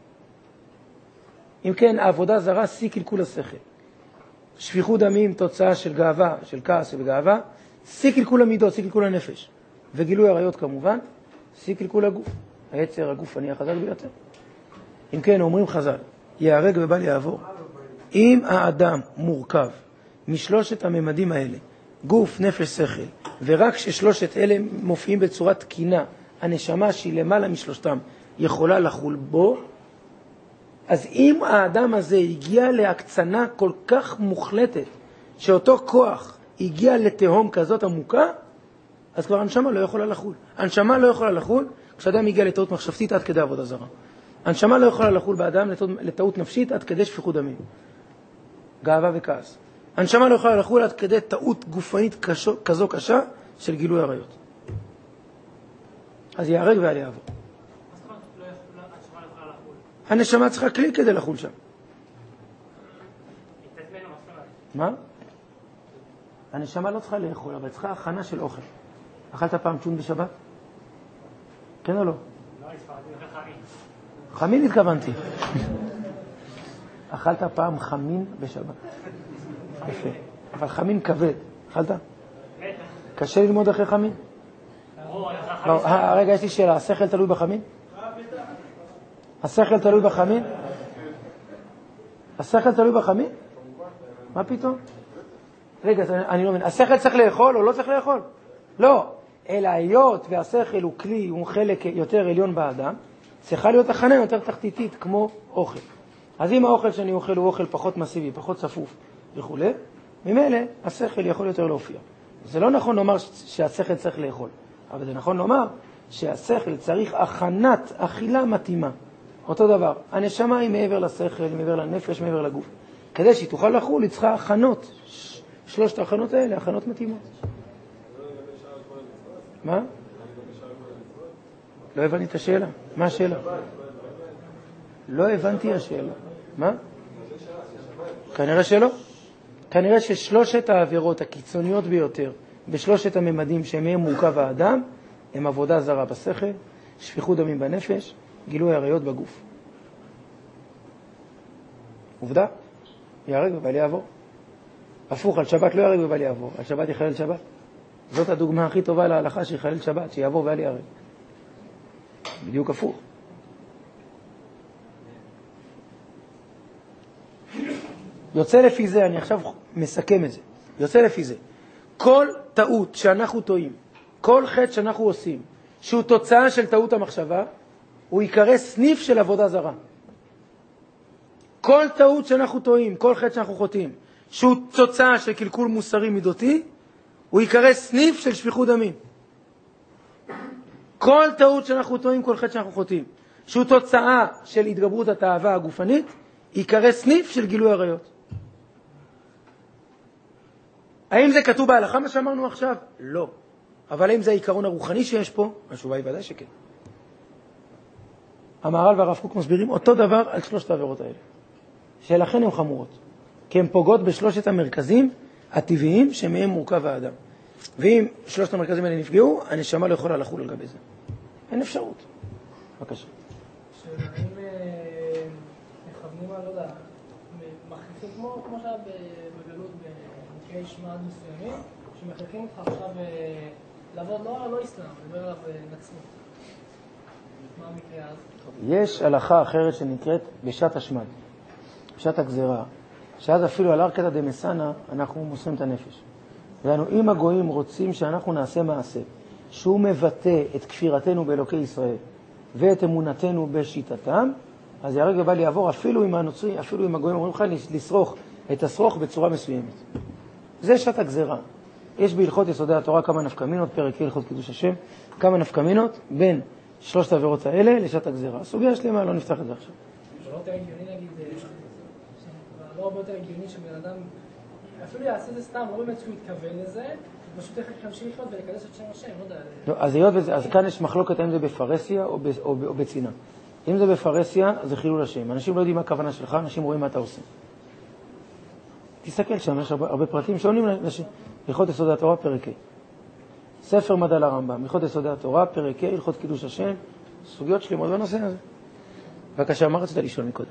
אם כן, העבודה זרה, שיא קלקול השכל. שפיכות דמים, תוצאה של גאווה, של כעס וגאווה, שיא קלקול המידות, שיא קלקול הנפש. וגילוי עריות כמובן, שיא קלקול הגוף. היצר הגופני החזק ביותר. אם כן, אומרים חז"ל, יהרג ובל יעבור. אם האדם מורכב משלושת הממדים האלה, גוף, נפש, שכל, ורק ששלושת אלה מופיעים בצורה תקינה, הנשמה שהיא למעלה משלושתם יכולה לחול בו, אז אם האדם הזה הגיע להקצנה כל כך מוחלטת, שאותו כוח הגיע לתהום כזאת עמוקה, אז כבר הנשמה לא יכולה לחול. הנשמה לא יכולה לחול כשאדם הגיע לטעות מחשבתית עד כדי עבודה זרה. הנשמה לא יכולה לחול באדם לטעות, לטעות נפשית עד כדי שפיכות דמים, גאווה וכעס. הנשמה לא יכולה לחול עד כדי טעות גופנית קשו, כזו קשה של גילוי עריות. אז יהרג ואל יעבור. הנשמה צריכה כלי כדי לחול שם. מה? הנשמה לא צריכה לאכול, אבל צריכה הכנה של אוכל. אכלת פעם צ'ון בשבת? כן או לא? לא, הספרתי לך חמין. חמין התכוונתי. אכלת פעם חמין בשבת? יפה. אבל חמין כבד. אכלת? קשה ללמוד אחרי חמין? רגע, יש לי שאלה. השכל תלוי בחמין? השכל תלוי בחמין? השכל תלוי בחמין? מה פתאום? רגע, אני לא מבין. השכל צריך לאכול או לא צריך לאכול? לא. אלא היות והשכל הוא כלי, הוא חלק יותר עליון באדם, צריכה להיות הכנה יותר תחתיתית כמו אוכל. אז אם האוכל שאני אוכל הוא אוכל פחות מסיבי, פחות צפוף וכו', ממילא השכל יכול יותר להופיע. זה לא נכון לומר שהשכל צריך לאכול, אבל זה נכון לומר שהשכל צריך הכנת אכילה מתאימה. אותו דבר, הנשמה היא מעבר לשכל, מעבר לנפש, מעבר לגוף. כדי שהיא תוכל לחול, היא צריכה הכנות. שלושת ההכנות האלה, הכנות מתאימות. מה? לא הבנתי את השאלה. מה השאלה? לא הבנתי השאלה. מה? כנראה שלא. כנראה ששלושת העבירות הקיצוניות ביותר בשלושת הממדים שמהם מורכב האדם הם עבודה זרה בשכל, שפיכות דמים בנפש, גילוי עריות בגוף. עובדה? יהרג ובל יעבור. הפוך, על שבת לא יהרג ובל יעבור, על שבת יחלל שבת. זאת הדוגמה הכי טובה להלכה שיחלל שבת, שיעבור ואל יהרג. בדיוק הפוך. יוצא לפי זה, אני עכשיו מסכם את זה, יוצא לפי זה. כל טעות שאנחנו טועים, כל חטא שאנחנו עושים, שהוא תוצאה של טעות המחשבה, הוא יקרא סניף של עבודה זרה. כל טעות שאנחנו טועים, כל חטא שאנחנו חוטאים, שהוא תוצאה של קלקול מוסרי מידותי, הוא יקרא סניף של שפיכות דמים. כל טעות שאנחנו טועים, כל חטא שאנחנו חוטאים, שהוא תוצאה של התגברות התאווה הגופנית, יקרא סניף של גילוי עריות. האם זה כתוב בהלכה מה שאמרנו עכשיו? לא. אבל האם זה העיקרון הרוחני שיש פה? התשובה היא ודאי שכן. המהר"ל והרב קוק מסבירים אותו דבר על שלושת העבירות האלה, שלכן הן חמורות, כי הן פוגעות בשלושת המרכזים הטבעיים שמהם מורכב האדם. ואם שלושת המרכזים האלה נפגעו, הנשמה לא יכולה לחול על גבי זה. אין אפשרות. בבקשה. שאלה, אם מכוונים על, לא יודע, מחליפים כמו שהיה בגלות במקרי שמעת מסוימים, שמחליפים אותך עכשיו לעבוד לא איסלאם, לדבר עליו נצרות. מה המקרה אז? יש הלכה אחרת שנקראת בשעת השמד, בשעת הגזרה, שאז אפילו על ארכתא דמסנא אנחנו מוסרים את הנפש. ואנו, אם הגויים רוצים שאנחנו נעשה מעשה, שהוא מבטא את כפירתנו באלוקי ישראל ואת אמונתנו בשיטתם, אז יהרג ובל יעבור אפילו עם הנוצרי, אפילו עם הגויים אומרים לך לסרוך את הסרוך בצורה מסוימת. זה שעת הגזרה. יש בהלכות יסודי התורה כמה נפקמינות, פרק הלכות קידוש השם, כמה נפקמינות בין שלושת העבירות האלה לשעת הגזרה. הסוגיה שלמה, לא נפתח את זה עכשיו. זה לא יותר הגיוני להגיד, לא הרבה יותר הגיוני שבן אדם אפילו יעשה זה סתם, לא באמת שהוא יתכוון לזה, פשוט איך להמשיך לחיות ולקדש את שם השם, לא יודע. לא, אז היות וזה, אז כאן יש מחלוקת האם זה בפרסיה או, ב, או, או בצינה. אם זה בפרסיה, זה חילול השם. אנשים לא יודעים מה הכוונה שלך, אנשים רואים מה אתה עושה. תסתכל שם, יש הרבה, הרבה פרטים שעונים לשם. הלכות יסודי התורה, פרק ה'. ספר מדע לרמב"ם, הלכות יסודי התורה, פרק ה', הלכות קידוש השם, סוגיות שלמות בנושא הזה. בבקשה, מה רצית לשאול מקודם?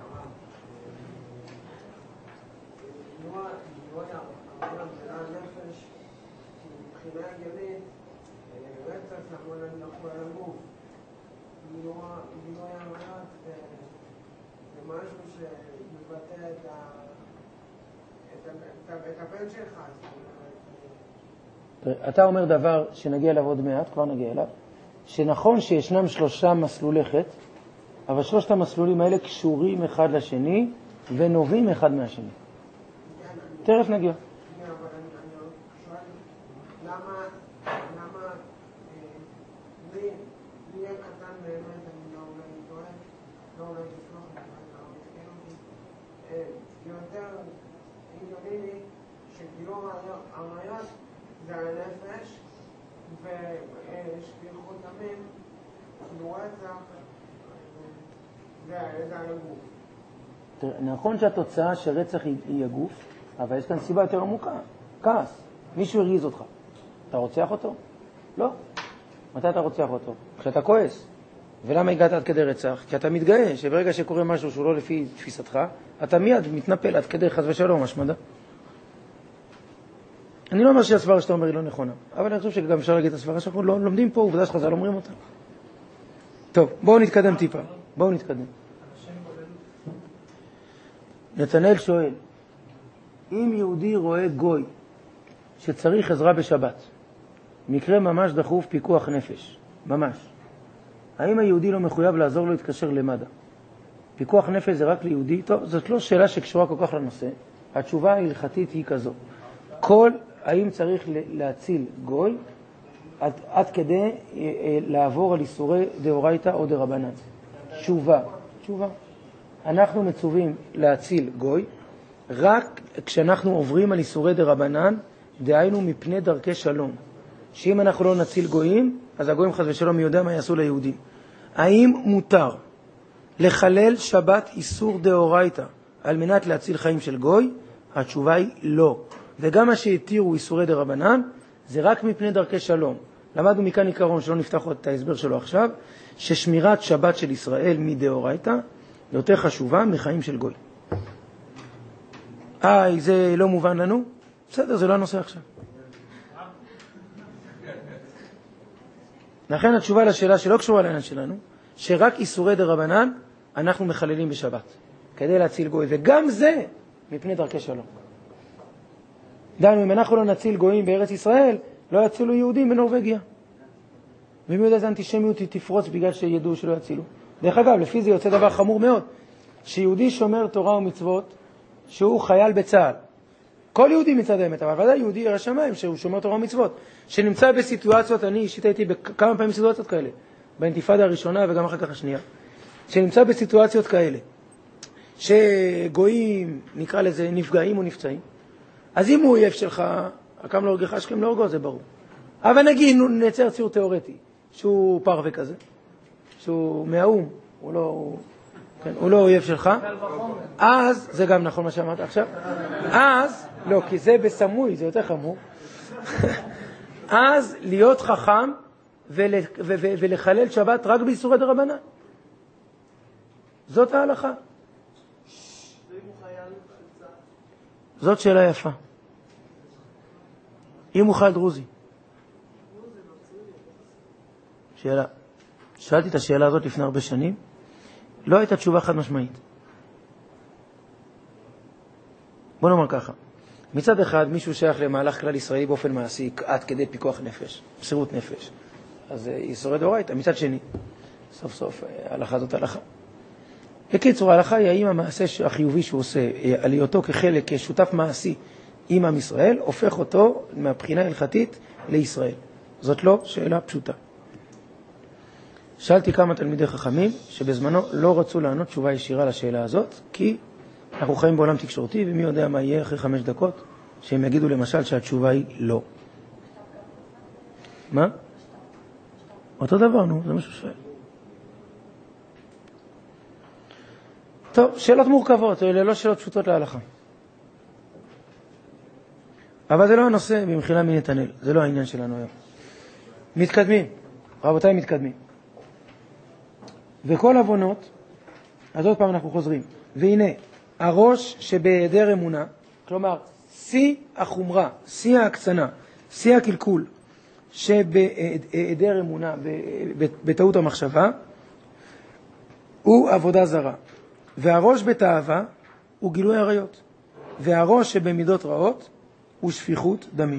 אתה אומר דבר שנגיע אליו עוד מעט, כבר נגיע אליו, שנכון שישנם שלושה מסלולי חטא, אבל שלושת המסלולים האלה קשורים אחד לשני ונובעים אחד מהשני. תכף נגיע. יותר הגיוני שגילוי עריות זה הנפש ושפיכות דמים, כאילו רצח, זה על הגוף. נכון שהתוצאה שרצח היא הגוף, אבל יש כאן סיבה יותר עמוקה, כעס. מישהו הרגיז אותך, אתה רוצח אותו? לא. מתי אתה רוצח אותו? כשאתה כועס. ולמה הגעת עד כדי רצח? כי אתה מתגאה שברגע שקורה משהו שהוא לא לפי תפיסתך, אתה מיד מתנפל עד כדי חס ושלום, השמדה. אני לא אומר שהסברה שאתה אומר היא לא נכונה, אבל אני חושב שגם אפשר להגיד את הסברה שאנחנו לא לומדים פה, עובדה שחז"ל אומרים אותה. טוב, בואו נתקדם טיפה. בואו נתקדם. נתנאל שואל, אם יהודי רואה גוי שצריך עזרה בשבת, מקרה ממש דחוף פיקוח נפש, ממש, האם היהודי לא מחויב לעזור לו להתקשר למד"א? פיקוח נפש זה רק ליהודי? טוב, זאת לא שאלה שקשורה כל כך לנושא. התשובה ההלכתית היא כזו. כל, האם צריך להציל גוי עד, עד כדי אה, אה, לעבור על איסורי דאורייתא או דרבנן? תשובה, תשובה. אנחנו מצווים להציל גוי רק כשאנחנו עוברים על איסורי דרבנן, דהיינו מפני דרכי שלום. שאם אנחנו לא נציל גויים, אז הגויים חס ושלום יודע מה יעשו ליהודים. האם מותר לחלל שבת איסור דאורייתא על מנת להציל חיים של גוי? התשובה היא לא. וגם מה שהתירו איסורי דרבנן זה רק מפני דרכי שלום. למדנו מכאן עיקרון שלא נפתח עוד את ההסבר שלו עכשיו, ששמירת שבת של ישראל מדאורייתא יותר חשובה מחיים של גוי. איי, זה לא מובן לנו? בסדר, זה לא הנושא עכשיו. לכן התשובה לשאלה שלא קשורה לעניין שלנו, שרק איסורי דרבנן אנחנו מחללים בשבת, כדי להציל גוי, וגם זה מפני דרכי שלום. דנו, אם אנחנו לא נציל גויים בארץ ישראל, לא יצילו יהודים בנורווגיה. ומי יודע איזה אנטישמיות היא תפרוץ בגלל שידעו שלא יצילו. דרך אגב, לפי זה יוצא דבר חמור מאוד, שיהודי שומר תורה ומצוות, שהוא חייל בצה"ל. כל יהודי מצד האמת, אבל ודאי יהודי ירא שמיים שהוא שומר תורה ומצוות, שנמצא בסיטואציות, אני אישית הייתי בכמה פעמים סיטואציות כאלה, באינתיפאדה הראשונה וגם אחר כך השנייה, שנמצא בסיטואציות כאלה, שגויים, נקרא לזה, נפגעים או נפצעים, אז אם הוא אויב שלך, הקם להורגך, השכם להורגו, זה ברור. אבל נגיד, נעצר ציור תיאורטי, שהוא פרווה כזה, שהוא מהאום, הוא לא... כן, הוא לא אויב שלך, אז, זה גם נכון מה שאמרת עכשיו, אז, לא, כי זה בסמוי, זה יותר חמור, אז להיות חכם ול, ו, ו, ולחלל שבת רק באיסורי דרבנן. זאת ההלכה. זאת שאלה יפה. אם הוא חייל דרוזי. שאלה. שאלתי את השאלה הזאת לפני הרבה שנים, לא הייתה תשובה חד משמעית. בוא נאמר ככה. מצד אחד, מישהו שייך למהלך כלל ישראלי באופן מעשי, עד כדי פיקוח נפש, מסירות נפש. אז איסורי דאורייתא. מצד שני, סוף סוף, ההלכה זאת הלכה. בקיצור, ההלכה היא האם המעשה החיובי שהוא עושה, על היותו כחלק, כשותף מעשי עם עם ישראל, הופך אותו מהבחינה ההלכתית לישראל. זאת לא שאלה פשוטה. שאלתי כמה תלמידי חכמים שבזמנו לא רצו לענות תשובה ישירה לשאלה הזאת, כי אנחנו חיים בעולם תקשורתי, ומי יודע מה יהיה אחרי חמש דקות, שהם יגידו למשל שהתשובה היא לא. מה? אותו דבר, נו, זה מה שהוא שואל. טוב, שאלות מורכבות, אלה לא שאלות פשוטות להלכה. אבל זה לא הנושא במחילה מנתנאל, זה לא העניין שלנו היום. מתקדמים, רבותיי מתקדמים. וכל אבונות, אז עוד פעם אנחנו חוזרים. והנה, הראש שבהיעדר אמונה, כלומר, שיא החומרה, שיא ההקצנה, שיא הקלקול, שבהיעדר אמונה, בטעות המחשבה, הוא עבודה זרה. והראש בתאווה הוא גילוי עריות. והראש שבמידות רעות הוא שפיכות דמים.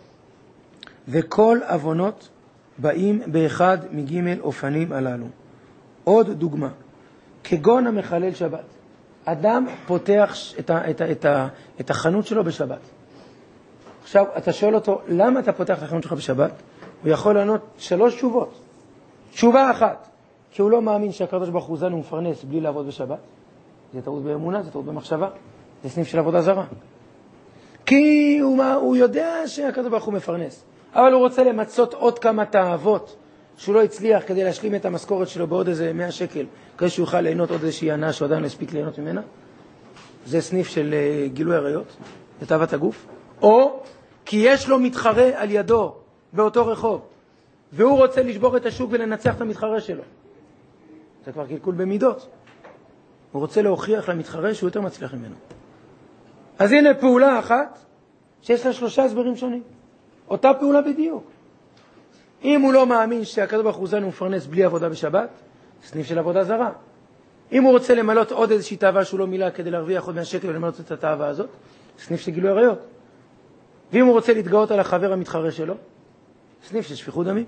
וכל אבונות באים באחד מג' אופנים הללו. עוד דוגמה, כגון המחלל שבת. אדם פותח את, ה, את, ה, את, ה, את החנות שלו בשבת. עכשיו, אתה שואל אותו, למה אתה פותח את החנות שלך בשבת? הוא יכול לענות שלוש תשובות. תשובה אחת, כי הוא לא מאמין שהקדוש ברוך הוא זן ומפרנס בלי לעבוד בשבת. זה טעות באמונה, זה טעות במחשבה. זה סניף של עבודה זרה. כי הוא, הוא יודע שהקדוש ברוך הוא מפרנס. אבל הוא רוצה למצות עוד כמה תאוות שהוא לא הצליח כדי להשלים את המשכורת שלו בעוד איזה מאה שקל, כדי שהוא יוכל ליהנות עוד איזושהי ענה שהוא עדיין לא הספיק ליהנות ממנה. זה סניף של uh, גילוי עריות, זה תאוות הגוף. או כי יש לו מתחרה על ידו באותו רחוב, והוא רוצה לשבור את השוק ולנצח את המתחרה שלו. זה כבר קלקול במידות. הוא רוצה להוכיח למתחרה שהוא יותר מצליח ממנו. אז הנה פעולה אחת שיש לה שלושה הסברים שונים. אותה פעולה בדיוק. אם הוא לא מאמין שהקדוש ברוך הוא זן ומפרנס בלי עבודה בשבת, סניף של עבודה זרה. אם הוא רוצה למלות עוד איזושהי תאווה שהוא לא מילה כדי להרוויח עוד מהשקל ולמלות את התאווה הזאת, סניף של גילוי עריות. ואם הוא רוצה להתגאות על החבר המתחרה שלו, סניף של שפיכות דמים.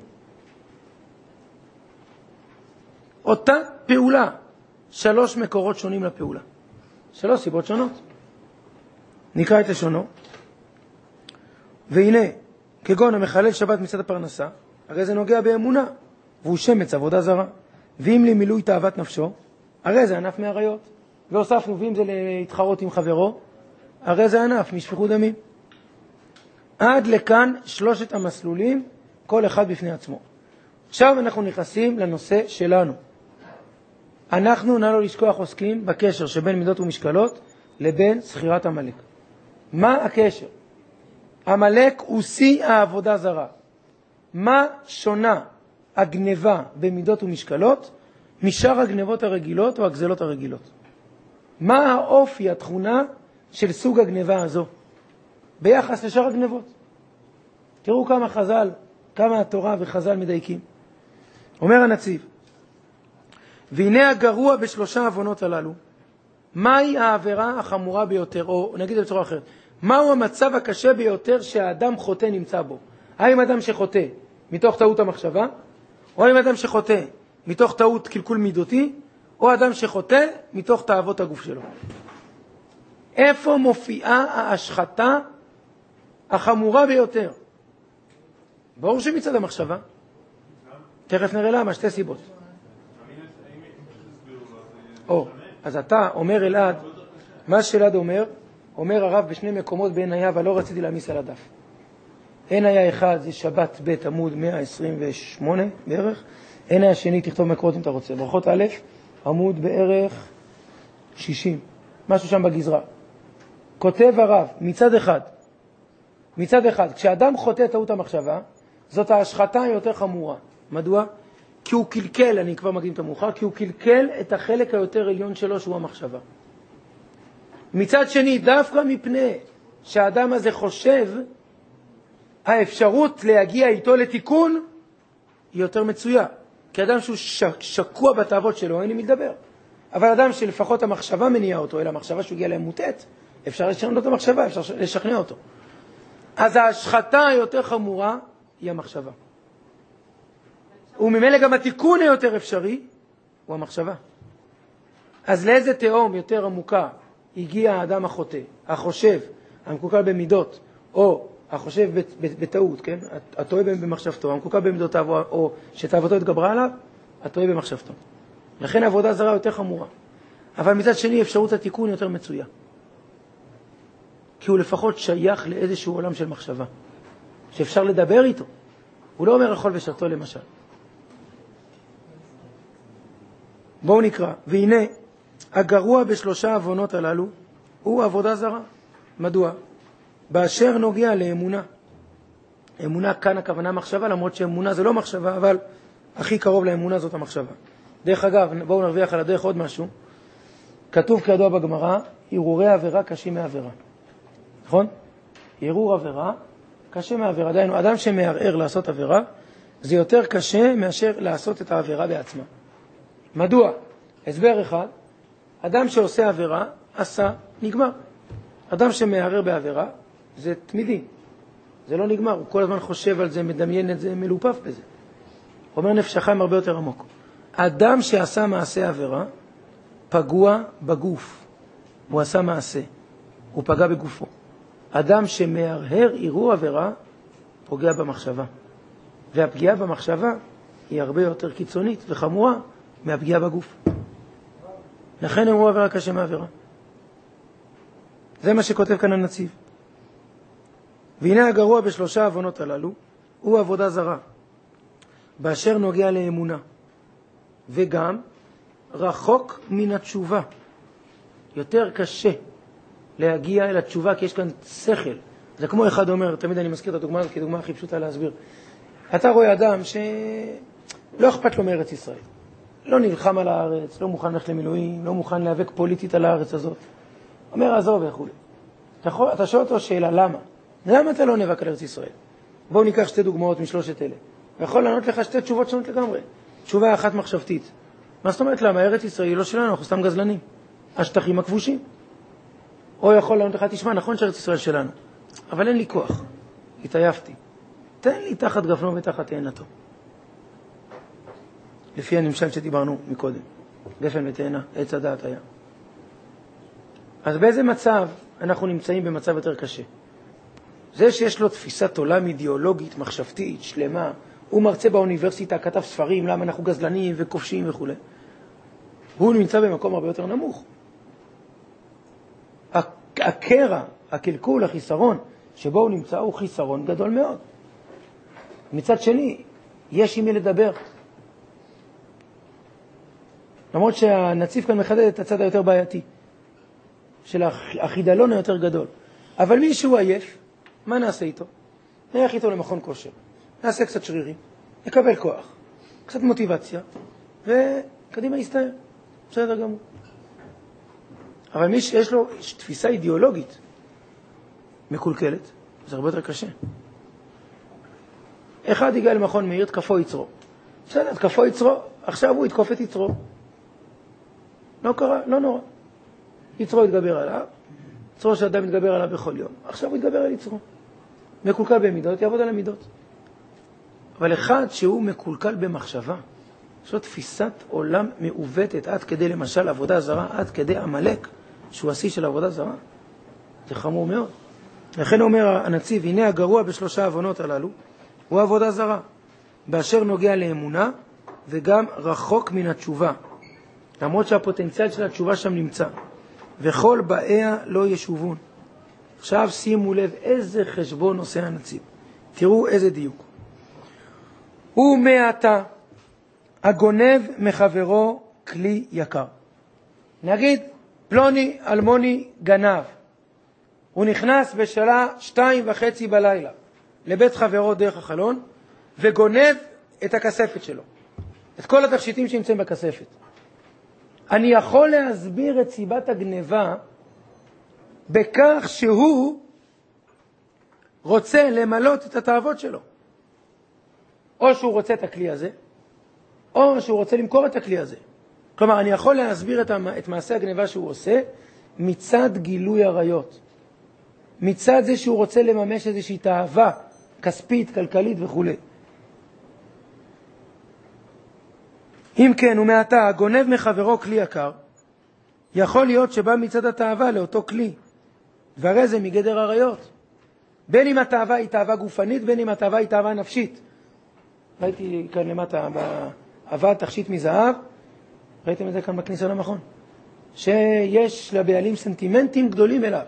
אותה פעולה, שלוש מקורות שונים לפעולה. שלוש סיבות שונות. נקרא את לשונו. והנה, כגון המחלל שבת מצד הפרנסה, הרי זה נוגע באמונה, והוא שמץ עבודה זרה. ואם למילוי תאוות נפשו, הרי זה ענף מעריות. והוספנו, ואם זה להתחרות עם חברו, הרי זה ענף משפיכות דמים. עד לכאן שלושת המסלולים, כל אחד בפני עצמו. עכשיו אנחנו נכנסים לנושא שלנו. אנחנו נא לא לשכוח עוסקים בקשר שבין מידות ומשקלות לבין סחירת המלך. מה הקשר? המלך הוא שיא העבודה זרה. מה שונה הגניבה במידות ומשקלות משאר הגניבות הרגילות או הגזלות הרגילות? מה האופי, התכונה של סוג הגניבה הזו ביחס לשאר הגניבות? תראו כמה חז"ל, כמה התורה וחז"ל מדייקים. אומר הנציב, והנה הגרוע בשלושה עוונות הללו, מהי העבירה החמורה ביותר, או נגיד את זה בצורה אחרת, מהו המצב הקשה ביותר שהאדם חוטא נמצא בו? האם אדם שחוטא מתוך טעות המחשבה, או האם אדם שחוטא מתוך טעות קלקול מידותי, או אדם שחוטא מתוך תאוות הגוף שלו? איפה מופיעה ההשחתה החמורה ביותר? ברור שמצד המחשבה. תכף נראה למה, שתי סיבות. או, אז אתה אומר אלעד, מה שאלעד אומר, אומר הרב בשני מקומות בעין היה, אבל לא רציתי להמיס על הדף. עין היה אחד, זה שבת ב' עמוד מאה עשרים ושמונה בערך. עין היה שני, תכתוב מקורות אם אתה רוצה. ברכות א', עמוד בערך שישים. משהו שם בגזרה. כותב הרב, מצד אחד, מצד אחד, כשאדם חוטא טעות המחשבה, זאת ההשחתה היותר חמורה. מדוע? כי הוא קלקל, אני כבר מקדים את המאוחר, כי הוא קלקל את החלק היותר עליון שלו שהוא המחשבה. מצד שני, דווקא מפני שהאדם הזה חושב, האפשרות להגיע איתו לתיקון היא יותר מצויה. כי אדם שהוא שקוע בתאוות שלו, אין לי מלדבר. אבל אדם שלפחות המחשבה מניעה אותו, אלא המחשבה שהוא הגיע להם מוטט, אפשר לשנות את המחשבה, אפשר לשכנע אותו. אז ההשחתה היותר חמורה היא המחשבה. וממילא גם התיקון היותר אפשרי הוא המחשבה. אז לאיזה תהום יותר עמוקה הגיע האדם החוטא, החושב, המקוקל במידות, או החושב בטעות, כן? הטועה במחשבתו, המקוקל במידותיו, או שתאוותו התגברה עליו, הטועה במחשבתו. לכן העבודה זרה יותר חמורה. אבל מצד שני אפשרות התיקון יותר מצויה. כי הוא לפחות שייך לאיזשהו עולם של מחשבה, שאפשר לדבר איתו. הוא לא אומר אכול ושתו למשל. בואו נקרא. והנה, הגרוע בשלושה עוונות הללו הוא עבודה זרה. מדוע? באשר נוגע לאמונה. אמונה כאן הכוונה מחשבה, למרות שאמונה זה לא מחשבה, אבל הכי קרוב לאמונה זאת המחשבה. דרך אגב, בואו נרוויח על הדרך עוד משהו. כתוב כידוע בגמרא, ערעורי עבירה קשים מעבירה. נכון? ערעור עבירה קשה מעבירה. דיינו, אדם שמערער לעשות עבירה, זה יותר קשה מאשר לעשות את העבירה בעצמה. מדוע? הסבר אחד, אדם שעושה עבירה, עשה, נגמר. אדם שמערער בעבירה, זה תמידי. זה לא נגמר, הוא כל הזמן חושב על זה, מדמיין את זה, מלופף בזה. אומר נפש החיים הרבה יותר עמוק. אדם שעשה מעשה עבירה, פגוע בגוף. הוא עשה מעשה. הוא פגע בגופו. אדם שמערער ערעור עבירה, פוגע במחשבה. והפגיעה במחשבה היא הרבה יותר קיצונית וחמורה מהפגיעה בגוף. לכן ערעור עבירה קשה מעבירה. זה מה שכותב כאן הנציב. והנה הגרוע בשלושה עוונות הללו, הוא עבודה זרה, באשר נוגע לאמונה, וגם רחוק מן התשובה. יותר קשה להגיע אל התשובה, כי יש כאן שכל. זה כמו אחד אומר, תמיד אני מזכיר את הדוגמה הזאת, כי דוגמה הכי פשוטה להסביר. אתה רואה אדם שלא אכפת לו מארץ ישראל. לא נלחם על הארץ, לא מוכן ללכת למילואים, לא מוכן להיאבק פוליטית על הארץ הזאת. אומר, עזוב וכו'. אתה, אתה שואל אותו שאלה, למה? למה אתה לא נאבק על ארץ ישראל? בואו ניקח שתי דוגמאות משלושת אלה. הוא יכול לענות לך שתי תשובות שונות לגמרי. תשובה אחת מחשבתית. מה זאת אומרת? למה? ארץ ישראל היא לא שלנו, אנחנו סתם גזלנים. השטחים הכבושים. או יכול לענות לך, תשמע, נכון שארץ ישראל שלנו, אבל אין לי כוח. התעייפתי. תן לי תחת גפנו ותחת תאנתו. לפי הנמשל שדיברנו מקודם. גפן ותאנה, עץ הדעת היה. אז באיזה מצב אנחנו נמצאים במצב יותר קשה? זה שיש לו תפיסת עולם אידיאולוגית, מחשבתית, שלמה, הוא מרצה באוניברסיטה, כתב ספרים, למה אנחנו גזלנים וכובשים וכו'. הוא נמצא במקום הרבה יותר נמוך. הקרע, הקלקול, החיסרון, שבו הוא נמצא הוא חיסרון גדול מאוד. מצד שני, יש עם מי לדבר. למרות שהנציב כאן מחדד את הצד היותר בעייתי, של החידלון היותר גדול. אבל מי שהוא עייף, מה נעשה איתו? נלך איתו למכון כושר, נעשה קצת שרירים, נקבל כוח, קצת מוטיבציה, וקדימה יסתיים. בסדר גמור. אבל מי שיש לו תפיסה אידיאולוגית מקולקלת, זה הרבה יותר קשה. אחד יגע למכון מאיר, תקפו יצרו. בסדר, תקפו יצרו, עכשיו הוא יתקוף את יצרו. לא קרה, לא נורא. יצרו יתגבר עליו, יצרו שאדם יתגבר עליו בכל יום. עכשיו הוא יתגבר על יצרו. מקולקל במידות, יעבוד על המידות. אבל אחד שהוא מקולקל במחשבה, יש לו תפיסת עולם מעוותת, עד כדי למשל עבודה זרה, עד כדי המלאק, שהוא השיא של עבודה זרה. זה חמור מאוד. לכן אומר הנציב, הנה הגרוע בשלושה עוונות הללו, הוא עבודה זרה, באשר נוגע לאמונה, וגם רחוק מן התשובה. למרות שהפוטנציאל של התשובה שם נמצא. וכל באיה לא ישובון. עכשיו שימו לב איזה חשבון עושה הנציב. תראו איזה דיוק. הוא מעתה הגונב מחברו כלי יקר. נגיד, פלוני אלמוני גנב. הוא נכנס בשעה שתיים וחצי בלילה לבית חברו דרך החלון, וגונב את הכספת שלו. את כל התכשיטים שנמצאים בכספת. אני יכול להסביר את סיבת הגניבה בכך שהוא רוצה למלות את התאוות שלו. או שהוא רוצה את הכלי הזה, או שהוא רוצה למכור את הכלי הזה. כלומר, אני יכול להסביר את, את מעשה הגניבה שהוא עושה מצד גילוי עריות. מצד זה שהוא רוצה לממש איזושהי תאווה כספית, כלכלית וכו'. אם כן, ומעתה, הגונב מחברו כלי יקר, יכול להיות שבא מצד התאווה לאותו כלי. והרי זה מגדר עריות. בין אם התאווה היא תאווה גופנית, בין אם התאווה היא תאווה נפשית. ראיתי כאן למטה, באהבה תכשיט מזהב, ראיתם את זה כאן בכניסה למכון, שיש לבעלים סנטימנטים גדולים אליו.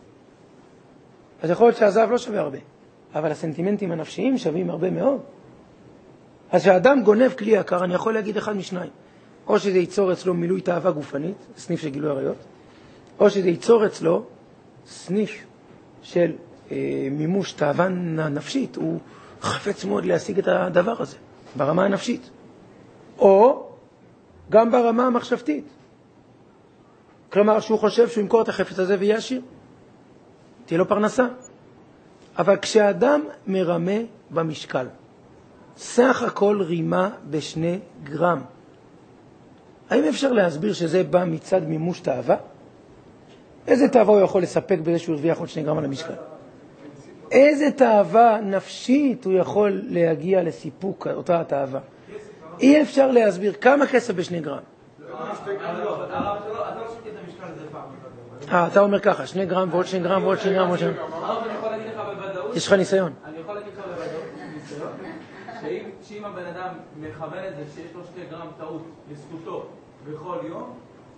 אז יכול להיות שהזהב לא שווה הרבה, אבל הסנטימנטים הנפשיים שווים הרבה מאוד. אז כשאדם גונב כלי יקר, אני יכול להגיד אחד משניים. או שזה ייצור אצלו מילוי תאווה גופנית, סניף של גילוי עריות, או שזה ייצור אצלו סניף של אה, מימוש תאווה נפשית. הוא חפץ מאוד להשיג את הדבר הזה, ברמה הנפשית. או גם ברמה המחשבתית. כלומר, שהוא חושב שהוא ימכור את החפץ הזה ויהיה עשיר. תהיה לו פרנסה. אבל כשאדם מרמה במשקל, סך הכל רימה בשני גרם. האם אפשר להסביר שזה בא מצד מימוש תאווה? איזה תאווה הוא יכול לספק בזה שהוא הרוויח עוד שני גרם על המשקל? איזה תאווה נפשית הוא יכול להגיע לסיפוק אותה התאווה? אי אפשר להסביר כמה כסף בשני גרם. אה, אתה אומר ככה, שני גרם ועוד שני גרם ועוד שני גרם ועוד שני גרם. יש לך ניסיון. אני יכול להגיד לך בוודאות, שאם הבן אדם מכוון את זה שיש לו שני גרם טעות לזכותו בכל יום,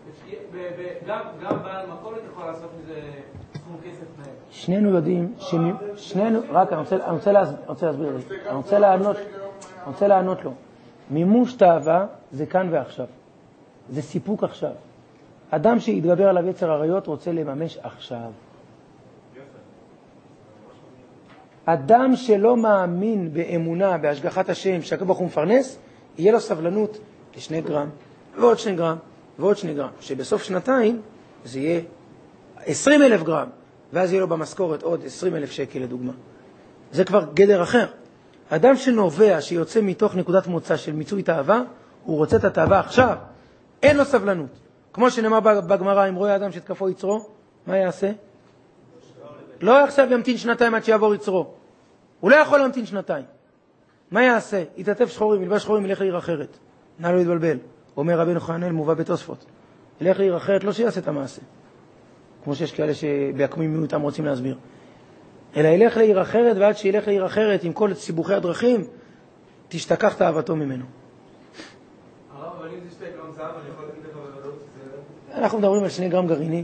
גם בעל מכולת יכול לעשות מזה סכום כסף מהר. שנינו יודעים, שנינו, רק אני רוצה להסביר לי, אני רוצה לענות לו. מימוש תאווה זה כאן ועכשיו. זה סיפוק עכשיו. אדם שיתגבר עליו יצר עריות רוצה לממש עכשיו. אדם שלא מאמין באמונה, בהשגחת השם, שהקדוש ברוך הוא מפרנס, יהיה לו סבלנות לשני גרם, ועוד שני גרם, ועוד שני גרם. שבסוף שנתיים זה יהיה עשרים אלף גרם, ואז יהיה לו במשכורת עוד עשרים אלף שקל לדוגמה. זה כבר גדר אחר. אדם שנובע, שיוצא מתוך נקודת מוצא של מיצוי תאווה, הוא רוצה את התאווה עכשיו, אין לו סבלנות. כמו שנאמר בגמרא, אם רואה אדם שתקפו יצרו, מה יעשה? לא עכשיו ימתין שנתיים עד שיעבור יצרו. הוא לא יכול להמתין שנתיים. מה יעשה? יתעטף שחורים, ילבש שחורים, ילך לעיר אחרת. נא לא יתבלבל. אומר רבינו חננאל מובא בתוספות. ילך לעיר אחרת, לא שיעשה את המעשה. כמו שיש כאלה שבעקמים מיעוטם רוצים להסביר. אלא ילך לעיר אחרת, ועד שילך לעיר אחרת עם כל סיבוכי הדרכים, תשתכח תאוותו ממנו. הרב, אבל אם זה שתי גרם זהב, אני יכול להגיד לך בוודאות שזה... אנחנו מדברים על שני גרם גרעיני.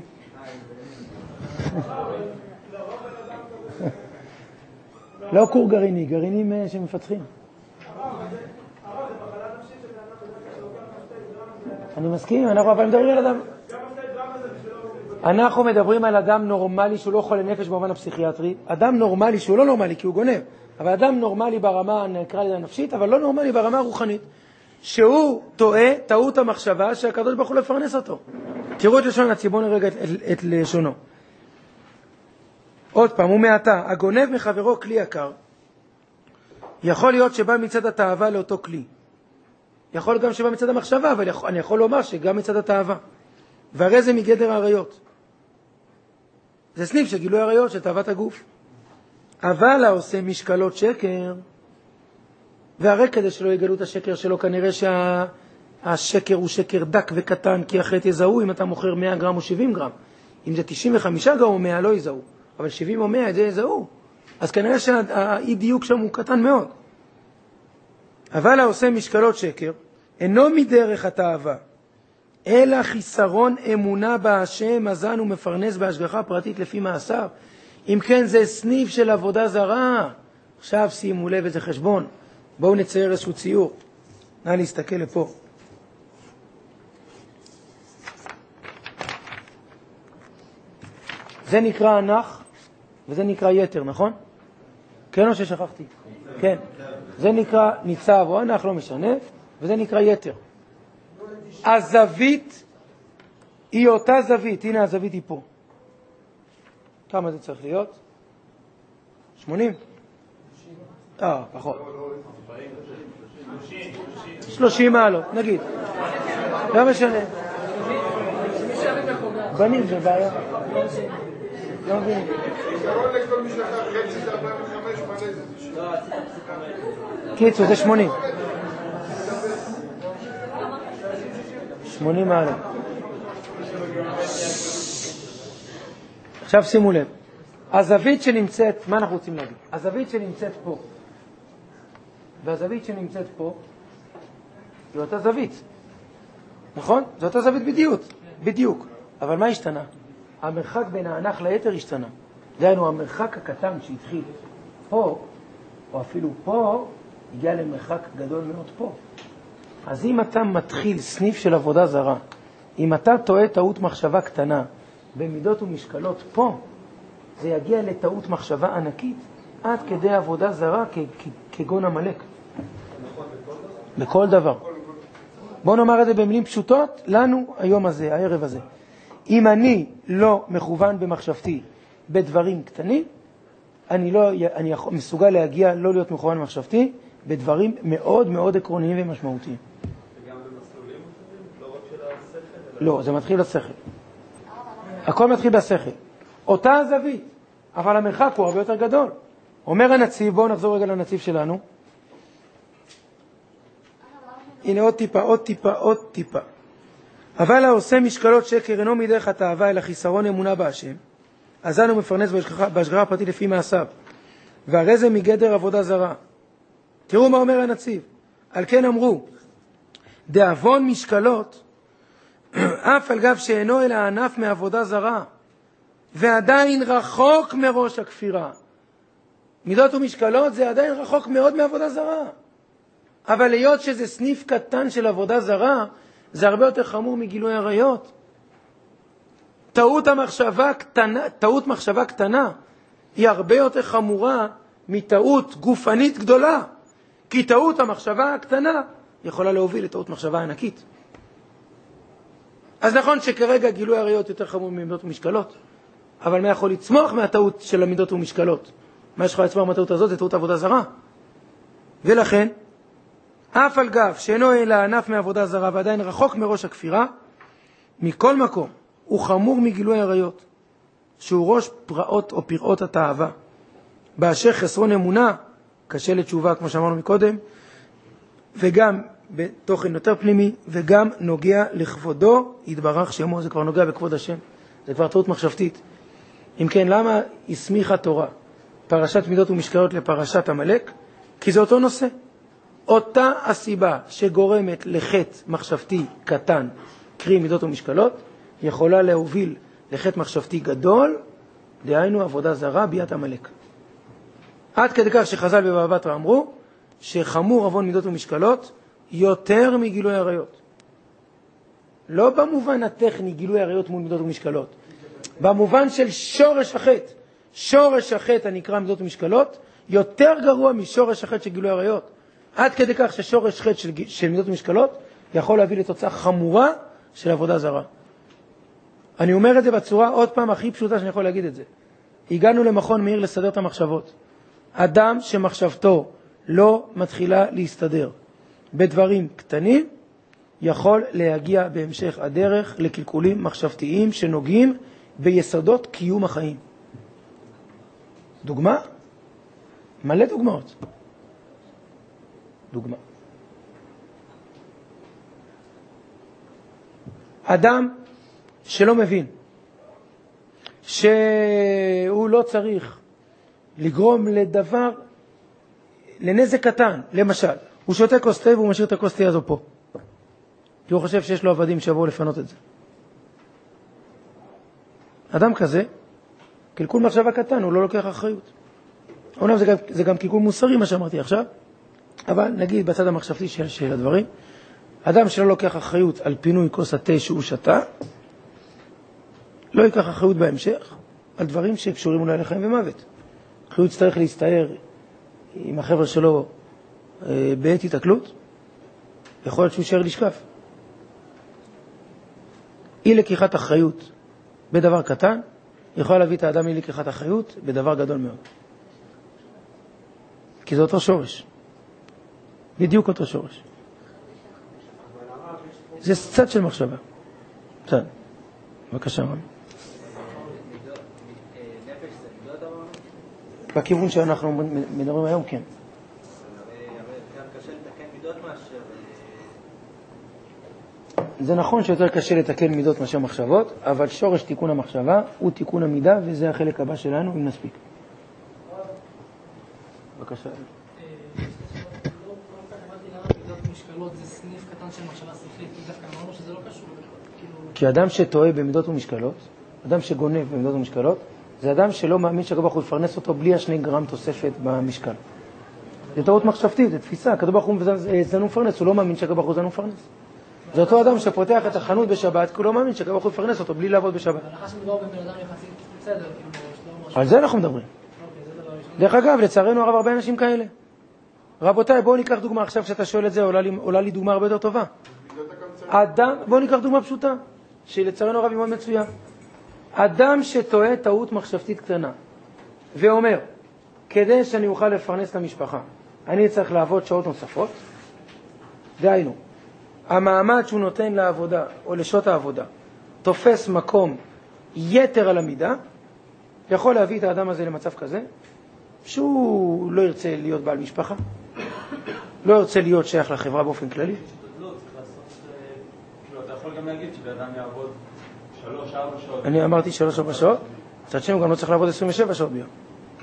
לא קור גרעיני, גרעינים שמפתחים. אני מסכים, אנחנו אבל מדברים על אדם... אנחנו מדברים על אדם נורמלי שהוא לא חולה נפש במובן הפסיכיאטרי, אדם נורמלי שהוא לא נורמלי כי הוא גונב, אבל אדם נורמלי ברמה, נקרא לזה נפשית, אבל לא נורמלי ברמה הרוחנית, שהוא טועה טעות המחשבה שהקדוש ברוך הוא לפרנס אותו. תראו את לשון הציבור נרגע את, את, את לשונו. עוד פעם, הוא מעתה, הגונב מחברו כלי יקר, יכול להיות שבא מצד התאווה לאותו כלי. יכול גם שבא מצד המחשבה, אבל יכול, אני יכול לומר שגם מצד התאווה. והרי זה מגדר העריות. זה סניף של גילוי העריות, של תאוות הגוף. אבל העושה משקלות שקר, והרי כדי שלא יגלו את השקר שלו, כנראה שהשקר הוא שקר דק וקטן, כי אחרת יזהו אם אתה מוכר מאה גרם או שבעים גרם. אם זה תשעים וחמישה גרם או מאה לא יזהו, אבל שבעים או מאה את זה יזהו. אז כנראה שהאי דיוק שם הוא קטן מאוד. אבל העושה משקלות שקר, אינו מדרך התאווה, אלא חיסרון אמונה בהשם, הזן ומפרנס בהשגחה פרטית לפי מעשיו. אם כן, זה סניף של עבודה זרה. עכשיו שימו לב איזה חשבון. בואו נצייר איזשהו ציור. נא להסתכל לפה. זה נקרא אנח, וזה נקרא יתר, נכון? כן או ששכחתי? כן. זה נקרא ניצב או אנח, לא משנה, וזה נקרא יתר. הזווית היא אותה זווית. הנה הזווית היא פה. כמה זה צריך להיות? שמונים? אה, פחות. שלושים מעלות, נגיד. לא משנה. בנים זה בעיה. לא מבינים. קיצור, זה שמונים. שמונים מעלות. עכשיו שימו לב. הזווית שנמצאת, מה אנחנו רוצים להגיד? הזווית שנמצאת פה, והזווית שנמצאת פה, היא אותה זווית. נכון? זו אותה זווית בדיוק. בדיוק. אבל מה השתנה? המרחק בין האנח ליתר השתנה. דהיינו, המרחק הקטן שהתחיל פה, או אפילו פה, הגיע למרחק גדול מאוד פה. אז אם אתה מתחיל סניף של עבודה זרה, אם אתה טועה טעות מחשבה קטנה, במידות ומשקלות פה, זה יגיע לטעות מחשבה ענקית, עד כדי עבודה זרה כ- כ- כגון המלאק. בכל דבר. בואו נאמר את זה במילים פשוטות, לנו היום הזה, הערב הזה. אם אני לא מכוון במחשבתי בדברים קטנים, אני לא, אני מסוגל להגיע לא להיות מכוון במחשבתי, בדברים מאוד מאוד עקרוניים ומשמעותיים. וגם במסלולים לא רק של השכל? לא, זה מתחיל בשכל. הכל מתחיל בשכל. אותה הזווית, אבל המרחק הוא הרבה יותר גדול. אומר הנציב, בואו נחזור רגע לנציב שלנו. הנה עוד טיפה, עוד טיפה, עוד טיפה. אבל העושה משקלות שקר אינו מדרך התאווה אלא חיסרון אמונה בהשם, אזן הוא מפרנס בהשגחה הפרטית לפי מעשיו, והרי זה מגדר עבודה זרה. תראו מה אומר הנציב. על כן אמרו, דאבון משקלות, אף על גב שאינו אלא ענף מעבודה זרה, ועדיין רחוק מראש הכפירה. מידות ומשקלות זה עדיין רחוק מאוד מעבודה זרה. אבל להיות שזה סניף קטן של עבודה זרה, זה הרבה יותר חמור מגילוי עריות. טעות המחשבה קטנה, טעות מחשבה קטנה, היא הרבה יותר חמורה מטעות גופנית גדולה, כי טעות המחשבה הקטנה יכולה להוביל לטעות מחשבה ענקית. אז נכון שכרגע גילוי עריות יותר חמור ממידות ומשקלות, אבל מה יכול לצמוח מהטעות של המידות ומשקלות? מה שיכול לצמוח מהטעות הזאת זה טעות עבודה זרה. ולכן, אף על גב שאינו אלא ענף מעבודה זרה ועדיין רחוק מראש הכפירה, מכל מקום הוא חמור מגילוי עריות, שהוא ראש פרעות או פרעות התאווה. באשר חסרון אמונה, קשה לתשובה כמו שאמרנו מקודם, וגם בתוכן יותר פנימי, וגם נוגע לכבודו, יתברך שמו, זה כבר נוגע בכבוד השם, זה כבר טעות מחשבתית. אם כן, למה הסמיכה תורה פרשת מידות ומשקלות לפרשת המלאק? כי זה אותו נושא. אותה הסיבה שגורמת לחטא מחשבתי קטן, קרי מידות ומשקלות, יכולה להוביל לחטא מחשבתי גדול, דהיינו עבודה זרה ביאת המלאק. עד כדי כך שחז"ל בבבא בתרא אמרו שחמור עוון מידות ומשקלות יותר מגילוי עריות. לא במובן הטכני גילוי עריות מול מידות ומשקלות, במובן של שורש החטא. שורש החטא הנקרא מידות ומשקלות יותר גרוע משורש החטא של גילוי עריות. עד כדי כך ששורש חטא של, של מידות ומשקלות יכול להביא לתוצאה חמורה של עבודה זרה. אני אומר את זה בצורה עוד פעם הכי פשוטה שאני יכול להגיד את זה. הגענו למכון מאיר לסדר את המחשבות. אדם שמחשבתו לא מתחילה להסתדר בדברים קטנים, יכול להגיע בהמשך הדרך לקלקולים מחשבתיים שנוגעים ביסודות קיום החיים. דוגמה? מלא דוגמאות. דוגמה. אדם שלא מבין שהוא לא צריך לגרום לדבר, לנזק קטן, למשל, הוא שותה כוס תה והוא משאיר את הכוס תה הזו פה. כי הוא חושב שיש לו עבדים שיבואו לפנות את זה. אדם כזה, קלקול מחשבה קטן, הוא לא לוקח אחריות. אומנם זה גם, זה גם קלקול מוסרי מה שאמרתי עכשיו, אבל נגיד בצד המחשבתי של, של הדברים, אדם שלא לוקח אחריות על פינוי כוס התה שהוא שתה, לא ייקח אחריות בהמשך על דברים שקשורים אולי לחיים ומוות. הוא יצטרך להסתער עם החבר'ה שלו אה, בעת התקלות, יכול להיות שהוא יישאר לשקף. אי לקיחת אחריות בדבר קטן, יכול להביא את האדם אי לקיחת אחריות בדבר גדול מאוד. כי זה אותו שורש. בדיוק אותו שורש. זה צד של מחשבה. צד. בבקשה, רבי. בכיוון שאנחנו מדברים היום, כן. זה נכון שיותר קשה לתקן מידות מאשר מחשבות, אבל שורש תיקון המחשבה הוא תיקון המידה, וזה החלק הבא שלנו, אם נספיק. בבקשה. כי אדם שטועה במידות ומשקלות, אדם שגונב במידות ומשקלות, זה אדם שלא מאמין שהקדוש ברוך הוא יפרנס אותו בלי השני גרם תוספת במשקל. זה טעות מחשבתית, זה תפיסה. הקדוש ברוך הוא זנו מפרנס, הוא לא מאמין שהקדוש ברוך הוא זנו מפרנס. זה אותו אדם שפותח את החנות בשבת, כי הוא לא מאמין שהקדוש ברוך הוא יפרנס אותו בלי לעבוד בשבת. בהנחה שמדובר בבן אדם יחסית בסדר, על זה אנחנו מדברים. דרך אגב, לצערנו הרב הרבה אנשים כאלה. רבותיי, בואו ניקח דוגמה עכשיו שאתה שואל את זה, עולה לי, עולה לי דוגמה הרבה יותר טובה. אדם, בואו ניקח דוגמה פשוטה, שלצערנו הרב היא מאוד מצויה. אדם שטועה טעות מחשבתית קטנה, ואומר, כדי שאני אוכל לפרנס את המשפחה, אני צריך לעבוד שעות נוספות, דהיינו, המעמד שהוא נותן לעבודה, או לשעות העבודה, תופס מקום יתר על המידה, יכול להביא את האדם הזה למצב כזה, שהוא לא ירצה להיות בעל משפחה, לא ירצה להיות שייך לחברה באופן כללי. לא, צריך לעשות, אתה יכול גם להגיד שבאדם יעבוד שלוש, ארבע שעות. אני אמרתי שלוש, ארבע שעות, מצד שני הוא גם לא צריך לעבוד עשרים ושבע שעות ביום.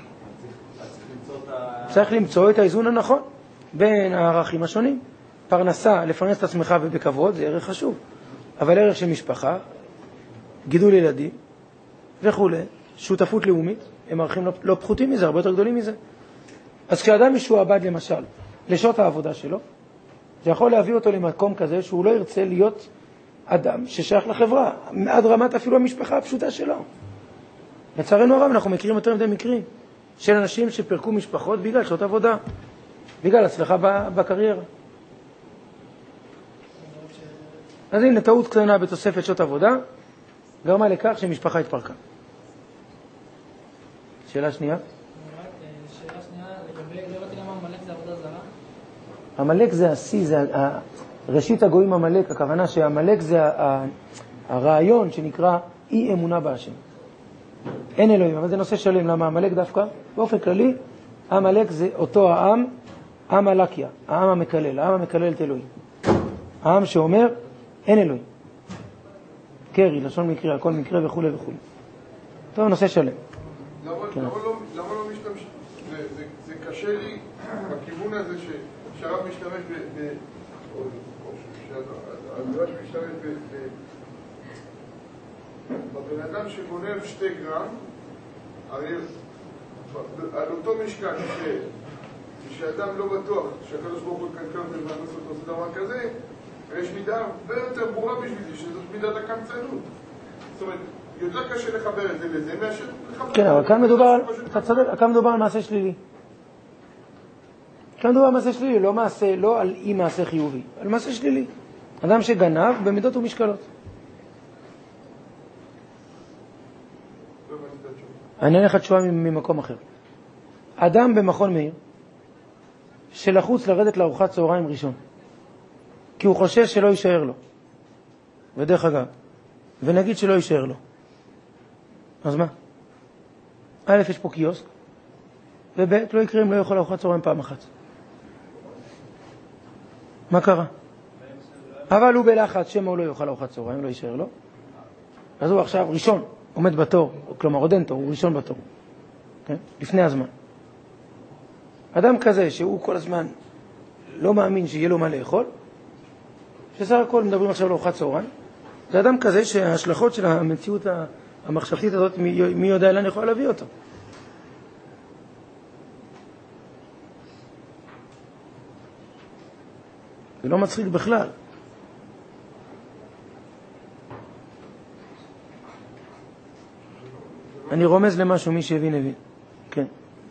צריך למצוא את האיזון הנכון בין הערכים השונים. פרנסה, לפרנס את עצמך ובכבוד, זה ערך חשוב. אבל ערך של משפחה, גידול ילדים וכו', שותפות לאומית, הם ערכים לא, לא פחותים מזה, הרבה יותר גדולים מזה. אז כשאדם משועבד למשל לשעות העבודה שלו, זה יכול להביא אותו למקום כזה שהוא לא ירצה להיות אדם ששייך לחברה, עד רמת אפילו המשפחה הפשוטה שלו. לצערנו הרב אנחנו מכירים יותר מדי מקרים של אנשים שפרקו משפחות בגלל שעות עבודה, בגלל הצלחה בקריירה. אז הנה, טעות קטנה בתוספת שעות עבודה, גרמה לכך שמשפחה התפרקה. שאלה שנייה? שאלה שנייה, לגבי, לא ראיתי למה עמלק זה עבודה זרה? עמלק זה השיא, זה ראשית הגויים עמלק, הכוונה שעמלק זה הרעיון שנקרא אי אמונה בהשם. אין אלוהים, אבל זה נושא שלם. למה עמלק דווקא? באופן כללי, עמלק זה אותו העם, עם הלקיה, העם המקלל, העם המקלל את אלוהים. העם שאומר, אין אלוהים. קרי, לשון מקרה, הכל מקרה וכו' וכו'. טוב, נושא שלם. למה לא משתמש? זה קשה לי בכיוון הזה שהרב משתמש ב... שהרב משתמש ב... בבן אדם שגונב שתי גרם, הרי על אותו משקל שאדם לא בטוח שהקדוש ברוך הוא יקנקר ולבנוס אותו זה דבר כזה, יש מידה הרבה יותר ברורה בשבילי, שזאת מידת הקמצנות. זאת אומרת, יותר קשה לחבר את זה לזה מאשר לחבר... כן, אבל כאן מדובר, אתה צודק, כאן מדובר על מעשה שלילי. כאן מדובר על מעשה שלילי, לא מעשה, לא על אי מעשה חיובי, על מעשה שלילי. אדם שגנב במידות ומשקלות. אני אענה לך תשובה ממקום אחר. אדם במכון מאיר, שלחוץ לרדת לארוחת צהריים ראשון, כי הוא חושש שלא יישאר לו. ודרך אגב, ונגיד שלא יישאר לו. אז מה? א', יש פה קיוסק, וב', לא יקרה אם לא יאכל ארוחת צהריים פעם אחת. מה קרה? אבל הוא בלחץ שמה הוא לא יאכל ארוחת צהריים, לא יישאר לו. אז הוא עכשיו ראשון, עומד בתור, כלומר עוד אין תור, הוא ראשון בתור. כן? לפני הזמן. אדם כזה שהוא כל הזמן לא מאמין שיהיה לו מה לאכול, שסך הכל מדברים עכשיו לארוחת צהריים, זה אדם כזה שההשלכות של המציאות המחשבתית הזאת, מי, מי יודע לאן יכול להביא אותו. זה לא מצחיק בכלל. אני רומז למשהו, מי שהבין הבין. כן.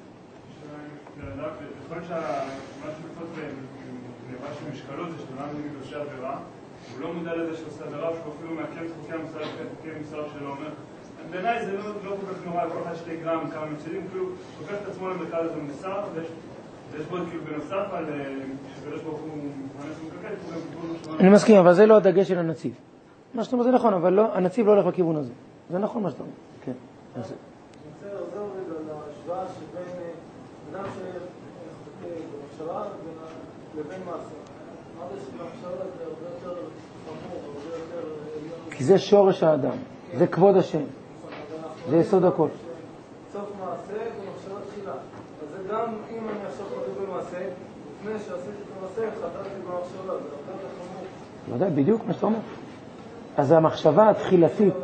יכול שמה שמפות במשהו משקלות זה שאתה מאמין בגושי עבירה, הוא לא מודע לזה שעושה עבירה, שהוא אפילו מעקב את חוקי המוסר, חוקי המוסר שלו אומר. בעיניי זה לא כל כך נורא, כל אחד שתי גרם, כמה מצלים, כאילו, הופך את עצמו למרכז הזה מוסר, ויש בו כאילו בנוסף על שקדוש ברוך הוא מפרנס ומקקל, הוא גם כיוון... אני מסכים, אבל זה לא הדגש של הנציב. מה שאתה אומר זה נכון, אבל הנציב לא הולך בכיוון הזה. זה נכון מה שאתה אומר. כן. אני רוצה לעזור רגע להשוואה שבין אדם שחוקי במחשבה לבין מעשה. מה זה שבמחשבה זה הרבה יותר חמור, הרבה יותר... כי זה שורש האדם, זה כבוד השם, זה יסוד הכל. סוף מעשה ומחשבה תחילה. אז זה גם אם אני עכשיו חושב במעשה, לפני שעשיתי את המעשה, חדרתי במחשבה, זה הרבה יותר חמור. לא יודע, בדיוק מה שאתה אומר. אז המחשבה התחילתית,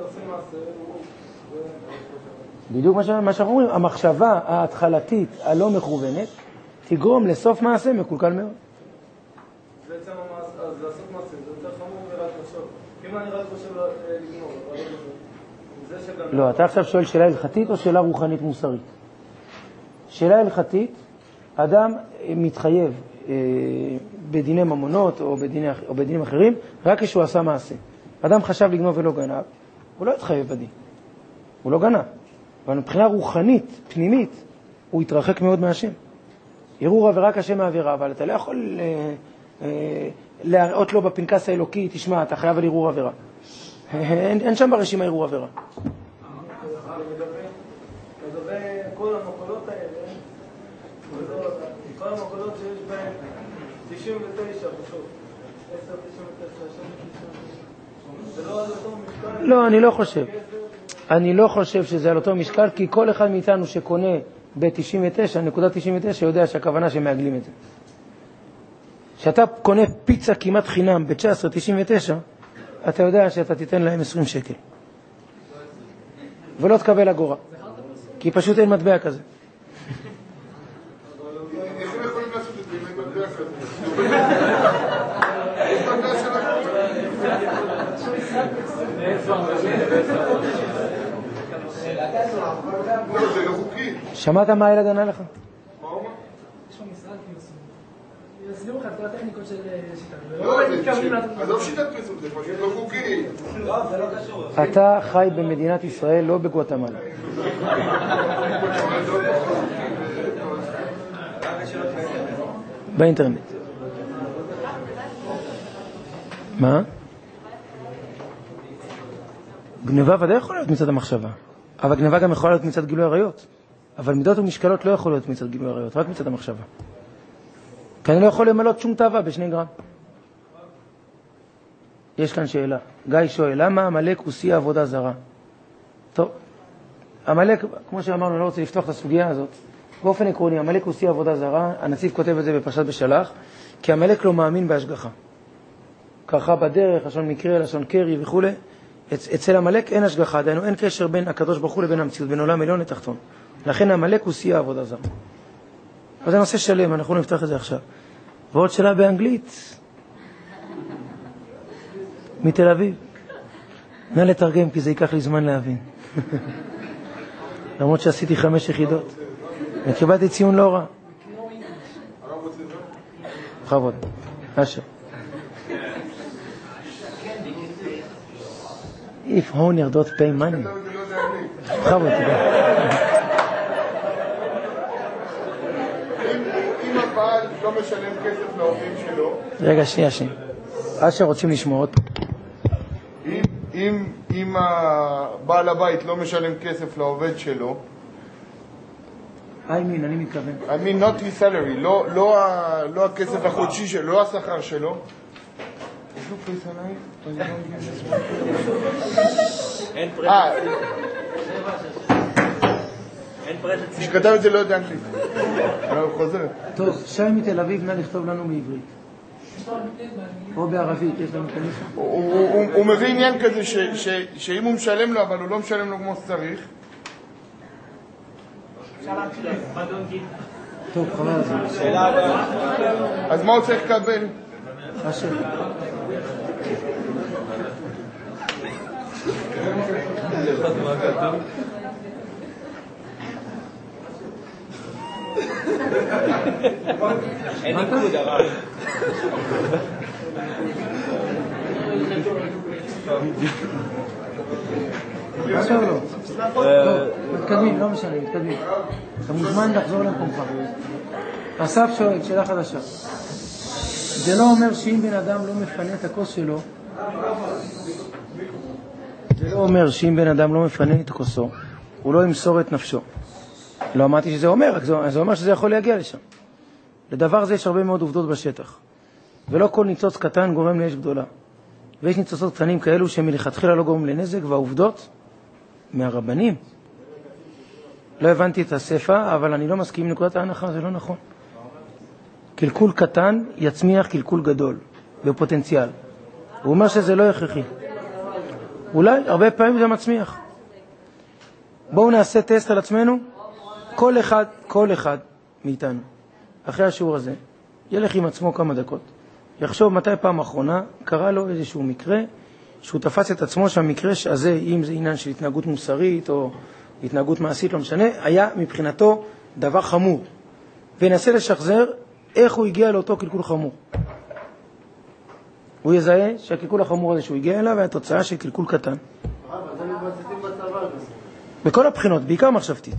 בדיוק מה שאנחנו אומרים, המחשבה ההתחלתית הלא מכוונת תגרום לסוף מעשה מקולקל מאוד. בעצם אז לעשות מעשה, זה יותר חמור ורק לחשוב. אם אני רק חושב לגמור, אבל זה שגם... לא, אתה עכשיו שואל שאלה הלכתית או שאלה רוחנית מוסרית? שאלה הלכתית, אדם מתחייב אה, בדיני ממונות או, בדיני, או בדינים אחרים, רק כשהוא עשה מעשה. אדם חשב לגנוב ולא גנב, הוא לא התחייב בדין. הוא לא גנב. אבל מבחינה רוחנית, פנימית, הוא התרחק מאוד מהשם. ערעור עבירה קשה מעבירה, אבל אתה לא יכול אה, אה, להראות לו בפנקס האלוקי, תשמע, אתה חייב על ערעור עבירה. אין, אין שם ברשימה ערעור עבירה. לגבי כל המקולות האלה, כל המקולות שיש בהן תשעים ותשע בסוף, עשר תשעים ותשע, זה לא על אותו משקל? לא, אני לא חושב. אני לא חושב שזה על אותו משקל, כי כל אחד מאיתנו שקונה ב-תשעים ותשע, נקודה תשעים ותשע, יודע שהכוונה שמעגלים את זה. כשאתה קונה פיצה כמעט חינם ב-תשע עשרה תשעים ותשע, אתה יודע שאתה תיתן להם עשרים שקל. ולא תקבל אגורה. כי פשוט אין מטבע כזה. איך הם יכולים לעשות את זה אם אין מטבע כזה? יש מטבע של הכל. לא, זה לא חוקי. תגיד. שמעת מה הילד ענה לך? מה הוא אמר? יש לו משרד פרסום. יסבירו לך את כל הטכניקות של שיטה. לא, זה עזוב שיטת פרסום, זה פשוט לא חוקי. לא, זה לא קשור. אתה חי במדינת ישראל, לא בגואטמלה. באינטרנט. מה? גניבה ודאי יכול להיות מצד המחשבה, אבל גניבה גם יכולה להיות מצד גילוי עריות. אבל מידות ומשקלות לא יכול להיות מצד גילוי עריות, רק מצד המחשבה. כי אני לא יכול למלות שום תאווה בשני גרם. יש כאן שאלה. גיא שואל, למה המלאק הוא שיא העבודה זרה? טוב, המלאק, כמו שאמרנו, אני לא רוצה לפתוח את הסוגיה הזאת. באופן עקרוני, המלאק הוא שיא העבודה זרה, הנציב כותב את זה בפרשת בשלח, כי המלאק לא מאמין בהשגחה. ככה בדרך, לשון מקרה, לשון קרי וכו'. אצל המלאק אין השגחה, דיינו, אין קשר בין הקדוש ברוך הוא לבין המציאות, בין עולם עליון לתחתון. לכן המלאק הוא שיא העבודה זרה. אבל זה נושא שלם, אנחנו נפתח את זה עכשיו. ועוד שאלה באנגלית. מתל אביב. נא לתרגם, כי זה ייקח לי זמן להבין. למרות שעשיתי חמש יחידות. וקיבלתי ציון לא רע. בכבוד. אשר. If owner don't pay money. בכבוד, תודה. אם הבעל לא משלם כסף לעובדים שלו... רגע, שנייה, שנייה. אשר רוצים לשמוע עוד. אם הבעל הבית לא משלם כסף לעובד שלו... I mean, אני מתכוון. I mean, not his salary, לא הכסף החודשי שלו, לא השכר שלו. יש לו פריס עליי? אין פרסת. אין פרסת. שכתב את זה לא יודע אנגלית. אבל הוא חוזר. טוב, שי מתל אביב, נא לכתוב לנו בעברית. או בערבית, יש לנו כניסה. הוא מביא עניין כזה שאם הוא משלם לו, אבל הוא לא משלם לו כמו שצריך. טוב, חבל על זה. אז מה הוא צריך לקבל? אשר. אין ניקוד הרב. עכשיו לא. טוב, מתקדמים, לא משנה, מתקדמים. אתה מוזמן לחזור למקומך. אסף שואל, שאלה חדשה. זה לא אומר שאם בן אדם לא מפנה את הכוס שלו, זה לא אומר שאם בן אדם לא מפנה את כוסו, הוא לא ימסור את נפשו. לא אמרתי שזה אומר, רק זה אומר שזה יכול להגיע לשם. לדבר זה יש הרבה מאוד עובדות בשטח. ולא כל ניצוץ קטן גורם לאש גדולה. ויש ניצוצות קטנים כאלו שמלכתחילה לא גורם לנזק, והעובדות מהרבנים. לא הבנתי את הספר, אבל אני לא מסכים עם נקודת ההנחה, זה לא נכון. קלקול קטן יצמיח קלקול גדול, בפוטנציאל. הוא אומר שזה לא הכרחי. אולי, הרבה פעמים זה מצמיח. בואו נעשה טסט על עצמנו. כל אחד, כל אחד מאיתנו, אחרי השיעור הזה, ילך עם עצמו כמה דקות. יחשוב מתי פעם האחרונה קרה לו איזשהו מקרה, שהוא תפס את עצמו שהמקרה הזה, אם זה עניין של התנהגות מוסרית או התנהגות מעשית, לא משנה, היה מבחינתו דבר חמור. וינסה לשחזר איך הוא הגיע לאותו קלקול חמור. הוא יזהה שהקלקול החמור הזה שהוא הגיע אליו, והתוצאה של קלקול קטן. אבל זה מתבססים בצבא. בכל הבחינות, בעיקר מחשבתית.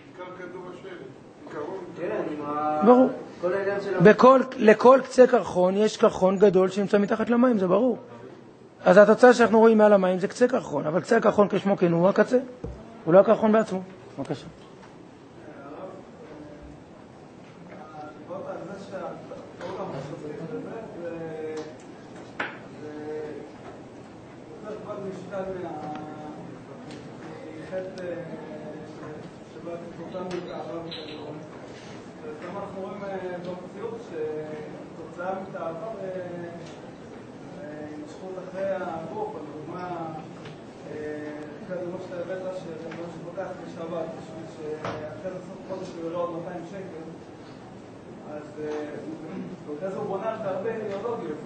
ברור. בכל, לכל קצה קרחון יש קרחון גדול שנמצא מתחת למים, זה ברור. אז התוצאה שאנחנו רואים מעל המים זה קצה קרחון, אבל קצה הקרחון כשמו כן הוא הקצה, הוא לא הקרחון בעצמו. בבקשה. אנחנו רואים במציאות שתוצאה מתאהבה ומשכות אחרי הגוף, לדוגמה, כדוגמה שאתה הבאת שבן שפותח בשבת, שאחרי לסוף חודש הוא יראה עוד מאתיים שקל, אז אחרי זה הוא בונה על זה הרבה אידיאולוגיות,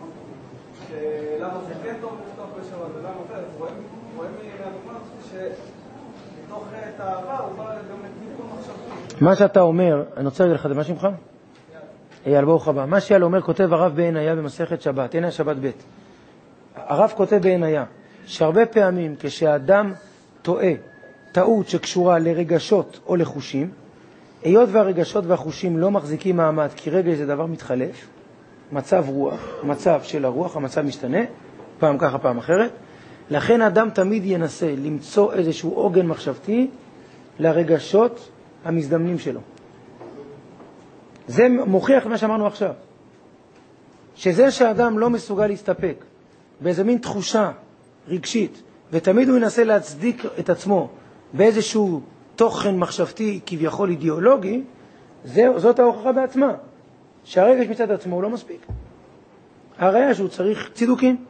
שלמה זה כן טוב לפתוח בשבת ולמה זה, אז רואים מהדוגמה הזאת בתוך האהבה הוא בא גם לתיקון מחשבתי. מה שאתה אומר, אני רוצה להגיד לך, מה שמך? אייל, ברוך הבא. מה שאייל אומר, כותב הרב בעיניה במסכת שבת, עיניה שבת ב'. הרב כותב בעיניה, שהרבה פעמים כשאדם טועה, טעות שקשורה לרגשות או לחושים, היות והרגשות והחושים לא מחזיקים מעמד, כי רגש זה דבר מתחלף, מצב רוח, מצב של הרוח, המצב משתנה, פעם ככה, פעם אחרת, לכן אדם תמיד ינסה למצוא איזשהו עוגן מחשבתי לרגשות המזדמנים שלו. זה מוכיח מה שאמרנו עכשיו, שזה שאדם לא מסוגל להסתפק באיזה מין תחושה רגשית, ותמיד הוא ינסה להצדיק את עצמו באיזשהו תוכן מחשבתי כביכול אידיאולוגי, זה, זאת ההוכחה בעצמה, שהרגש מצד עצמו הוא לא מספיק. הראיה שהוא צריך צידוקים.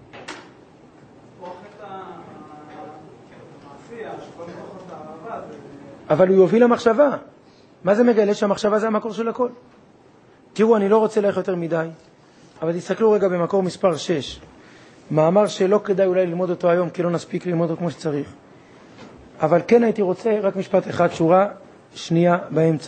אבל הוא יוביל למחשבה. מה זה מגלה? שהמחשבה זה המקור של הכל. תראו, אני לא רוצה ללכת יותר מדי, אבל תסתכלו רגע במקור מספר שש. מאמר שלא כדאי אולי ללמוד אותו היום, כי לא נספיק ללמוד אותו כמו שצריך. אבל כן הייתי רוצה רק משפט אחד, שורה שנייה באמצע.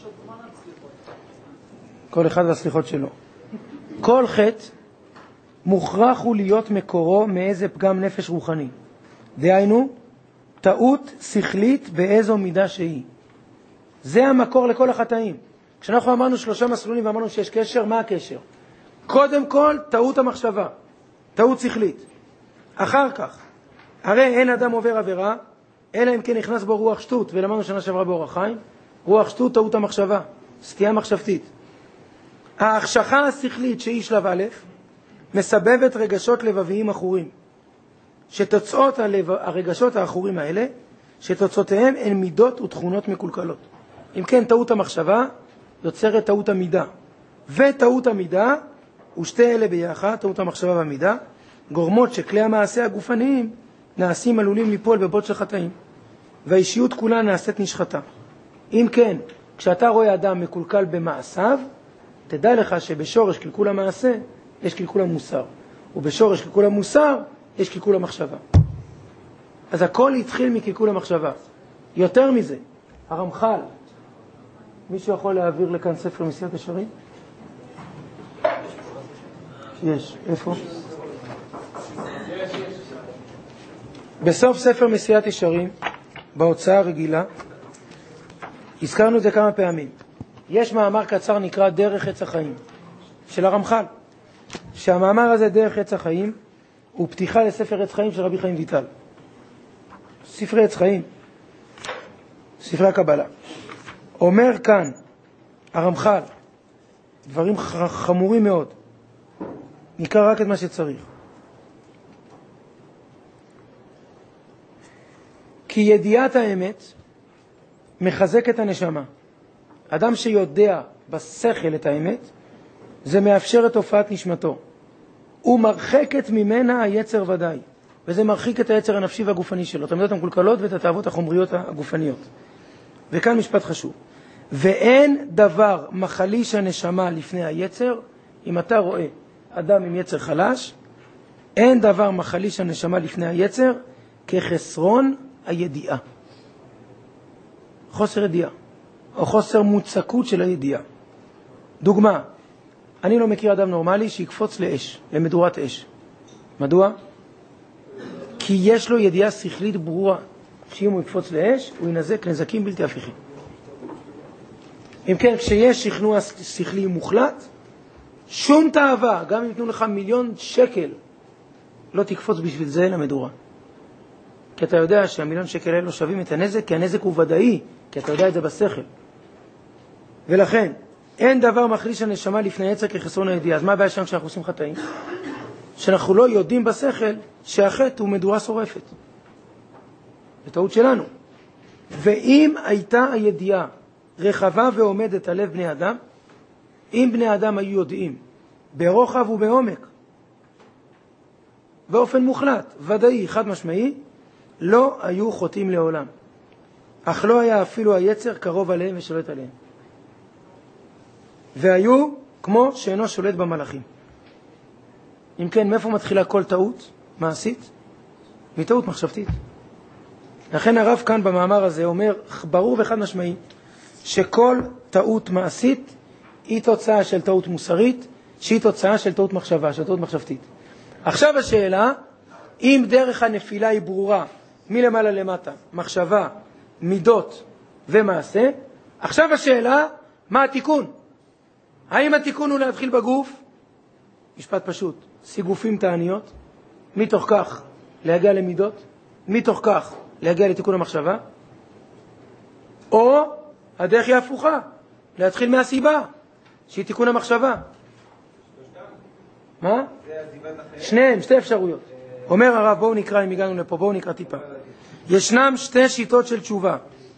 כל אחד והסליחות שלו. כל חטא מוכרח הוא להיות מקורו מאיזה פגם נפש רוחני. דהיינו, טעות שכלית באיזו מידה שהיא. זה המקור לכל החטאים. כשאנחנו אמרנו שלושה מסלולים ואמרנו שיש קשר, מה הקשר? קודם כל, טעות המחשבה, טעות שכלית. אחר כך, הרי אין אדם עובר עבירה, אלא אם כן נכנס בו רוח שטות, ולמדנו שנה שעברה באורח חיים, רוח שטות, טעות המחשבה, סטייה מחשבתית. ההחשכה השכלית שהיא שלב א', מסבבת רגשות לבביים אחורים, שתוצאות הלב, הרגשות האחורים האלה, שתוצאותיהם הן מידות ותכונות מקולקלות. אם כן, טעות המחשבה יוצרת טעות המידה, וטעות המידה, ושתי אלה ביחד, טעות המחשבה והמידה, גורמות שכלי המעשה הגופניים נעשים עלולים ליפול בבוט של חטאים, והאישיות כולה נעשית נשחתה. אם כן, כשאתה רואה אדם מקולקל במעשיו, תדע לך שבשורש קלקול המעשה יש קלקול המוסר, ובשורש קלקול המוסר יש קלקול המחשבה. אז הכל התחיל מקלקול המחשבה. יותר מזה, הרמח"ל, מישהו יכול להעביר לכאן ספר מסיעת ישרים? יש. איפה? בסוף ספר מסיעת ישרים, בהוצאה הרגילה, הזכרנו את זה כמה פעמים. יש מאמר קצר נקרא דרך עץ החיים, של הרמח"ל. שהמאמר הזה, דרך עץ החיים, הוא פתיחה לספר עץ חיים של רבי חיים ויטל. ספרי עץ חיים, ספרי הקבלה. אומר כאן הרמח"ל דברים חמורים מאוד. נקרא רק את מה שצריך. כי ידיעת האמת מחזק את הנשמה. אדם שיודע בשכל את האמת, זה מאפשר את הופעת נשמתו. הוא מרחקת ממנה היצר ודאי, וזה מרחיק את היצר הנפשי והגופני שלו, את המידות המקולקלות ואת התאוות החומריות הגופניות. וכאן משפט חשוב. ואין דבר מחליש הנשמה לפני היצר. אם אתה רואה אדם עם יצר חלש, אין דבר מחליש הנשמה לפני היצר כחסרון הידיעה. חוסר ידיעה, או חוסר מוצקות של הידיעה. דוגמה, אני לא מכיר אדם נורמלי שיקפוץ לאש, למדורת אש. מדוע? כי יש לו ידיעה שכלית ברורה, שאם הוא יקפוץ לאש, הוא ינזק נזקים בלתי הפיכים. אם כן, כשיש שכנוע שכלי מוחלט, שום תאווה, גם אם יתנו לך מיליון שקל, לא תקפוץ בשביל זה למדורה. כי אתה יודע שהמיליון שקל האלה לא שווים את הנזק, כי הנזק הוא ודאי, כי אתה יודע את זה בשכל. ולכן, אין דבר מחליש הנשמה לפני יצר כחסרון הידיעה. אז מה הבעיה שלנו כשאנחנו עושים חטאים? שאנחנו לא יודעים בשכל שהחטא הוא מדורה שורפת. זה טעות שלנו. ואם הייתה הידיעה רחבה ועומדת על לב בני אדם, אם בני אדם היו יודעים ברוחב ובעומק, באופן מוחלט, ודאי, חד משמעי, לא היו חוטאים לעולם. אך לא היה אפילו היצר קרוב עליהם ושולט עליהם. והיו כמו שאינו שולט במלאכים. אם כן, מאיפה מתחילה כל טעות מעשית? מטעות מחשבתית. לכן הרב כאן במאמר הזה אומר, ברור וחד משמעי, שכל טעות מעשית היא תוצאה של טעות מוסרית, שהיא תוצאה של טעות מחשבה, של טעות מחשבתית. עכשיו השאלה, אם דרך הנפילה היא ברורה, מלמעלה למטה, מחשבה, מידות ומעשה, עכשיו השאלה, מה התיקון? האם התיקון הוא להתחיל בגוף? משפט פשוט, סיגופים תעניות, מתוך כך להגיע למידות, מתוך כך להגיע לתיקון המחשבה, או הדרך היא הפוכה, להתחיל מהסיבה, שהיא תיקון המחשבה. מה? שניהם, שתי אפשרויות. אומר הרב, בואו נקרא, אם הגענו לפה, בואו נקרא טיפה. ישנם שתי שיטות של תשובה.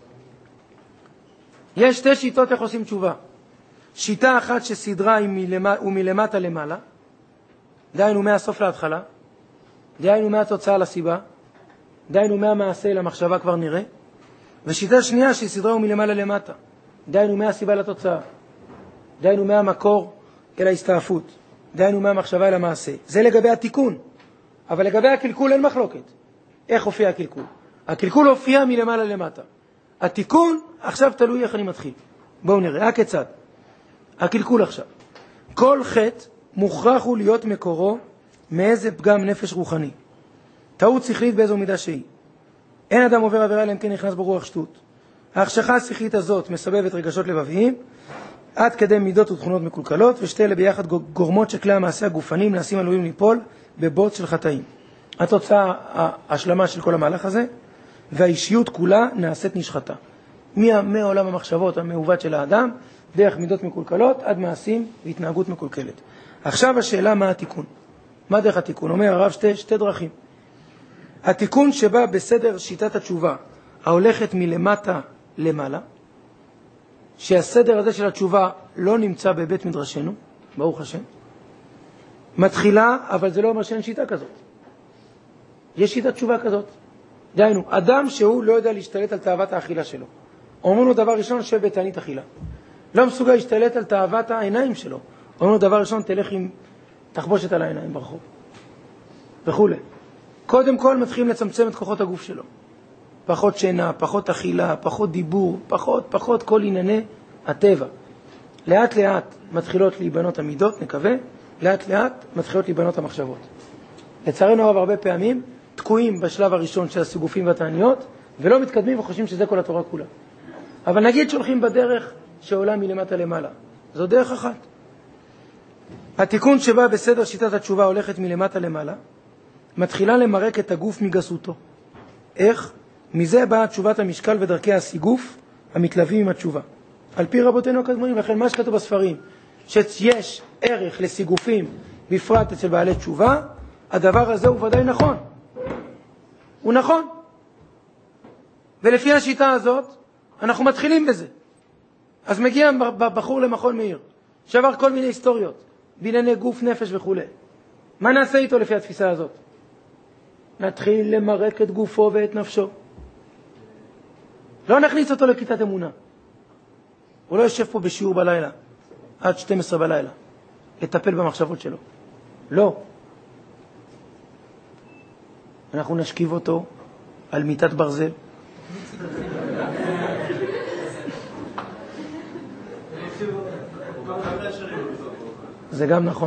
יש שתי שיטות איך עושים תשובה. שיטה אחת שסדרה היא מלמטה, ומלמטה למעלה, דהיינו מהסוף להתחלה, דהיינו מהתוצאה לסיבה, דהיינו מהמעשה למחשבה כבר נראה, ושיטה שנייה שסדרה הוא מלמעלה למטה, דהיינו מהסיבה לתוצאה, דהיינו מהמקור אל ההסתעפות, דהיינו מהמחשבה אל המעשה. זה לגבי התיקון, אבל לגבי הקלקול אין מחלוקת. איך הופיע הקלקול? הקלקול הופיע מלמעלה למטה. התיקון עכשיו תלוי איך אני מתחיל. בואו נראה, כיצד? הקלקול עכשיו. כל חטא מוכרח הוא להיות מקורו מאיזה פגם נפש רוחני. טעות שכלית באיזו מידה שהיא. אין אדם עובר עבירה אלא אם כן נכנס ברוח שטות. ההחשכה השכלית הזאת מסבבת רגשות לבביים, עד כדי מידות ותכונות מקולקלות, ושתי אלה ביחד גורמות שכלי המעשה הגופניים נעשים עלולים ליפול בבוץ של חטאים. התוצאה, ההשלמה של כל המהלך הזה, והאישיות כולה נעשית נשחתה. מעולם המחשבות המעוות של האדם, דרך מידות מקולקלות, עד מעשים והתנהגות מקולקלת. עכשיו השאלה מה התיקון. מה דרך התיקון? אומר הרב שתי, שתי דרכים. התיקון שבא בסדר שיטת התשובה, ההולכת מלמטה למעלה, שהסדר הזה של התשובה לא נמצא בבית מדרשנו, ברוך השם, מתחילה, אבל זה לא אומר שאין שיטה כזאת. יש שיטת תשובה כזאת. דהיינו, אדם שהוא לא יודע להשתלט על תאוות האכילה שלו. אומרים לו דבר ראשון, שב בתענית אכילה. לא מסוגל להשתלט על תאוות העיניים שלו. אומרים לו דבר ראשון, תלך עם תחבושת על העיניים ברחוב. וכו'. קודם כל מתחילים לצמצם את כוחות הגוף שלו. פחות שינה, פחות אכילה, פחות דיבור, פחות, פחות כל ענייני הטבע. לאט לאט מתחילות להיבנות המידות, נקווה, לאט לאט מתחילות להיבנות המחשבות. לצערנו הרב הרבה פעמים תקועים בשלב הראשון של הסיגופים והתעניות, ולא מתקדמים וחושבים שזה כל התורה כולה. אבל נגיד שהולכים בדרך שעולה מלמטה למעלה. זו דרך אחת. התיקון שבא בסדר שיטת התשובה הולכת מלמטה למעלה, מתחילה למרק את הגוף מגסותו. איך? מזה באה תשובת המשקל ודרכי הסיגוף המתלווים עם התשובה. על פי רבותינו הקדמונים, לכן מה שכתוב בספרים, שיש ערך לסיגופים בפרט אצל בעלי תשובה, הדבר הזה הוא ודאי נכון. הוא נכון. ולפי השיטה הזאת, אנחנו מתחילים בזה. אז מגיע בחור למכון מאיר, שעבר כל מיני היסטוריות, בענייני גוף, נפש וכו'. מה נעשה איתו לפי התפיסה הזאת? נתחיל למרק את גופו ואת נפשו. לא נכניס אותו לכיתת אמונה. הוא לא יושב פה בשיעור בלילה, עד שתים עשרה בלילה, לטפל במחשבות שלו. לא. אנחנו נשכיב אותו על מיטת ברזל. זה גם נכון.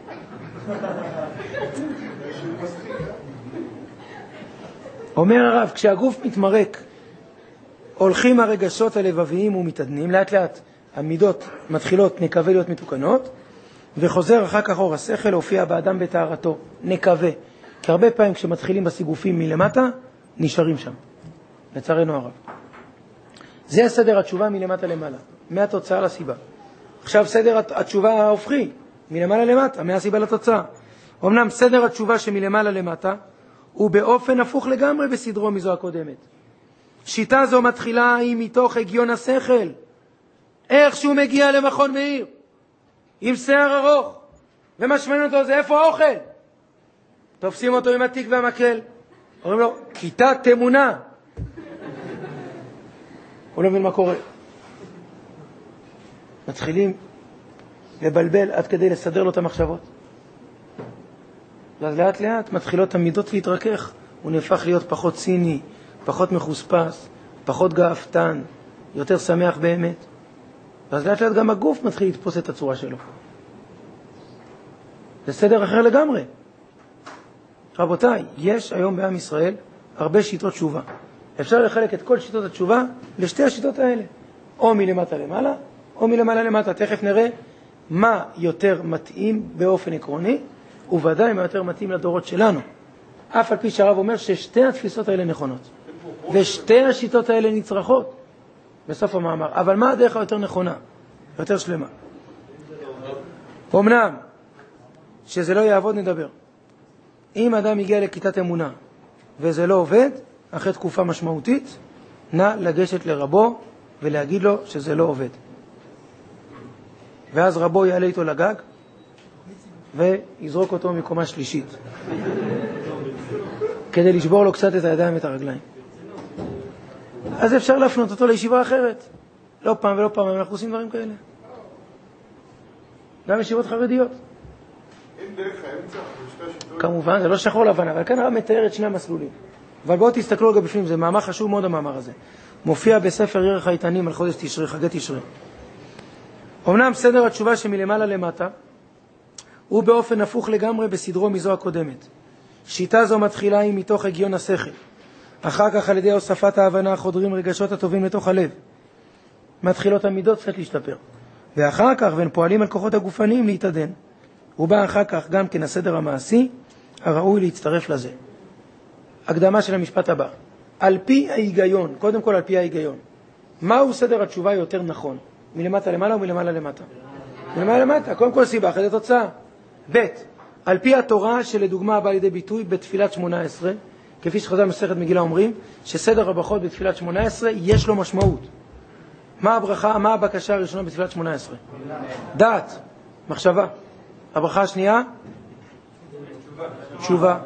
אומר הרב, כשהגוף מתמרק, הולכים הרגשות הלבביים ומתעדנים, לאט לאט המידות מתחילות נקווה להיות מתוקנות, וחוזר אחר כך אור השכל להופיע באדם בתארתו, נקווה. כי הרבה פעמים כשמתחילים בסיגופים מלמטה, נשארים שם. לצערנו הרב. זה הסדר התשובה מלמטה למעלה, מהתוצאה לסיבה. עכשיו סדר התשובה ההופכי, מלמעלה למטה, מהסיבה לתוצאה. אמנם סדר התשובה שמלמעלה למטה, הוא באופן הפוך לגמרי בסדרו מזו הקודמת. שיטה זו מתחילה היא מתוך הגיון השכל. איך שהוא מגיע למכון מאיר, עם שיער ארוך, ומשמעים אותו זה איפה האוכל? תופסים אותו עם התיק והמקל. אומרים לו, כיתת אמונה. הוא לא מבין מה קורה. מתחילים לבלבל עד כדי לסדר לו את המחשבות. אז לאט לאט מתחילות המידות להתרכך. הוא נהפך להיות פחות ציני, פחות מחוספס, פחות גאוותן, יותר שמח באמת. ואז לאט לאט גם הגוף מתחיל לתפוס את הצורה שלו. זה סדר אחר לגמרי. רבותיי, יש היום בעם ישראל הרבה שיטות תשובה. אפשר לחלק את כל שיטות התשובה לשתי השיטות האלה. או מלמטה למעלה, או מלמעלה למטה. תכף נראה מה יותר מתאים באופן עקרוני, וודאי מה יותר מתאים לדורות שלנו. אף על פי שהרב אומר ששתי התפיסות האלה נכונות. ושתי השיטות האלה נצרכות בסוף המאמר. אבל מה הדרך היותר נכונה? יותר שלמה. אמנם, שזה לא יעבוד נדבר. אם אדם הגיע לכיתת אמונה וזה לא עובד, אחרי תקופה משמעותית, נא לגשת לרבו ולהגיד לו שזה לא עובד. ואז רבו יעלה איתו לגג ויזרוק אותו מקומה שלישית. כדי לשבור לו קצת את הידיים ואת הרגליים. אז אפשר להפנות אותו לישיבה אחרת. לא פעם ולא פעם, אנחנו עושים דברים כאלה. גם ישיבות חרדיות. אין דרך האמצע, בשתי השיטות. כמובן, זה לא שחור לבן, אבל כאן הרב מתאר את שני המסלולים. אבל בואו תסתכלו רגע בפנים, זה מאמר חשוב מאוד המאמר הזה. מופיע בספר ירח האיתנים על חודש תשרי, חגי תשרי. אמנם סדר התשובה שמלמעלה למטה, הוא באופן הפוך לגמרי בסדרו מזו הקודמת. שיטה זו מתחילה היא מתוך הגיון השכל. אחר כך על ידי הוספת ההבנה חודרים רגשות הטובים לתוך הלב. מתחילות המידות קצת להשתפר. ואחר כך, והם פועלים על כוחות הגופניים להתעדן. ובא אחר כך גם כן הסדר המעשי, הראוי להצטרף לזה. הקדמה של המשפט הבא. על פי ההיגיון, קודם כל על פי ההיגיון. מהו סדר התשובה יותר נכון? מלמטה למעלה או מלמעלה למטה? מלמעלה למטה, קודם כל סיבה, אחרי תוצאה. ב' על פי התורה שלדוגמה בא לידי ביטוי בתפילת שמונה עשרה, כפי שחז"ל מסכת מגילה אומרים, שסדר הברכות בתפילת שמונה עשרה יש לו משמעות. מה הברכה, מה הבקשה הראשונה בתפילת שמונה עשרה? דעת, מחשבה. הברכה השנייה? תשובה.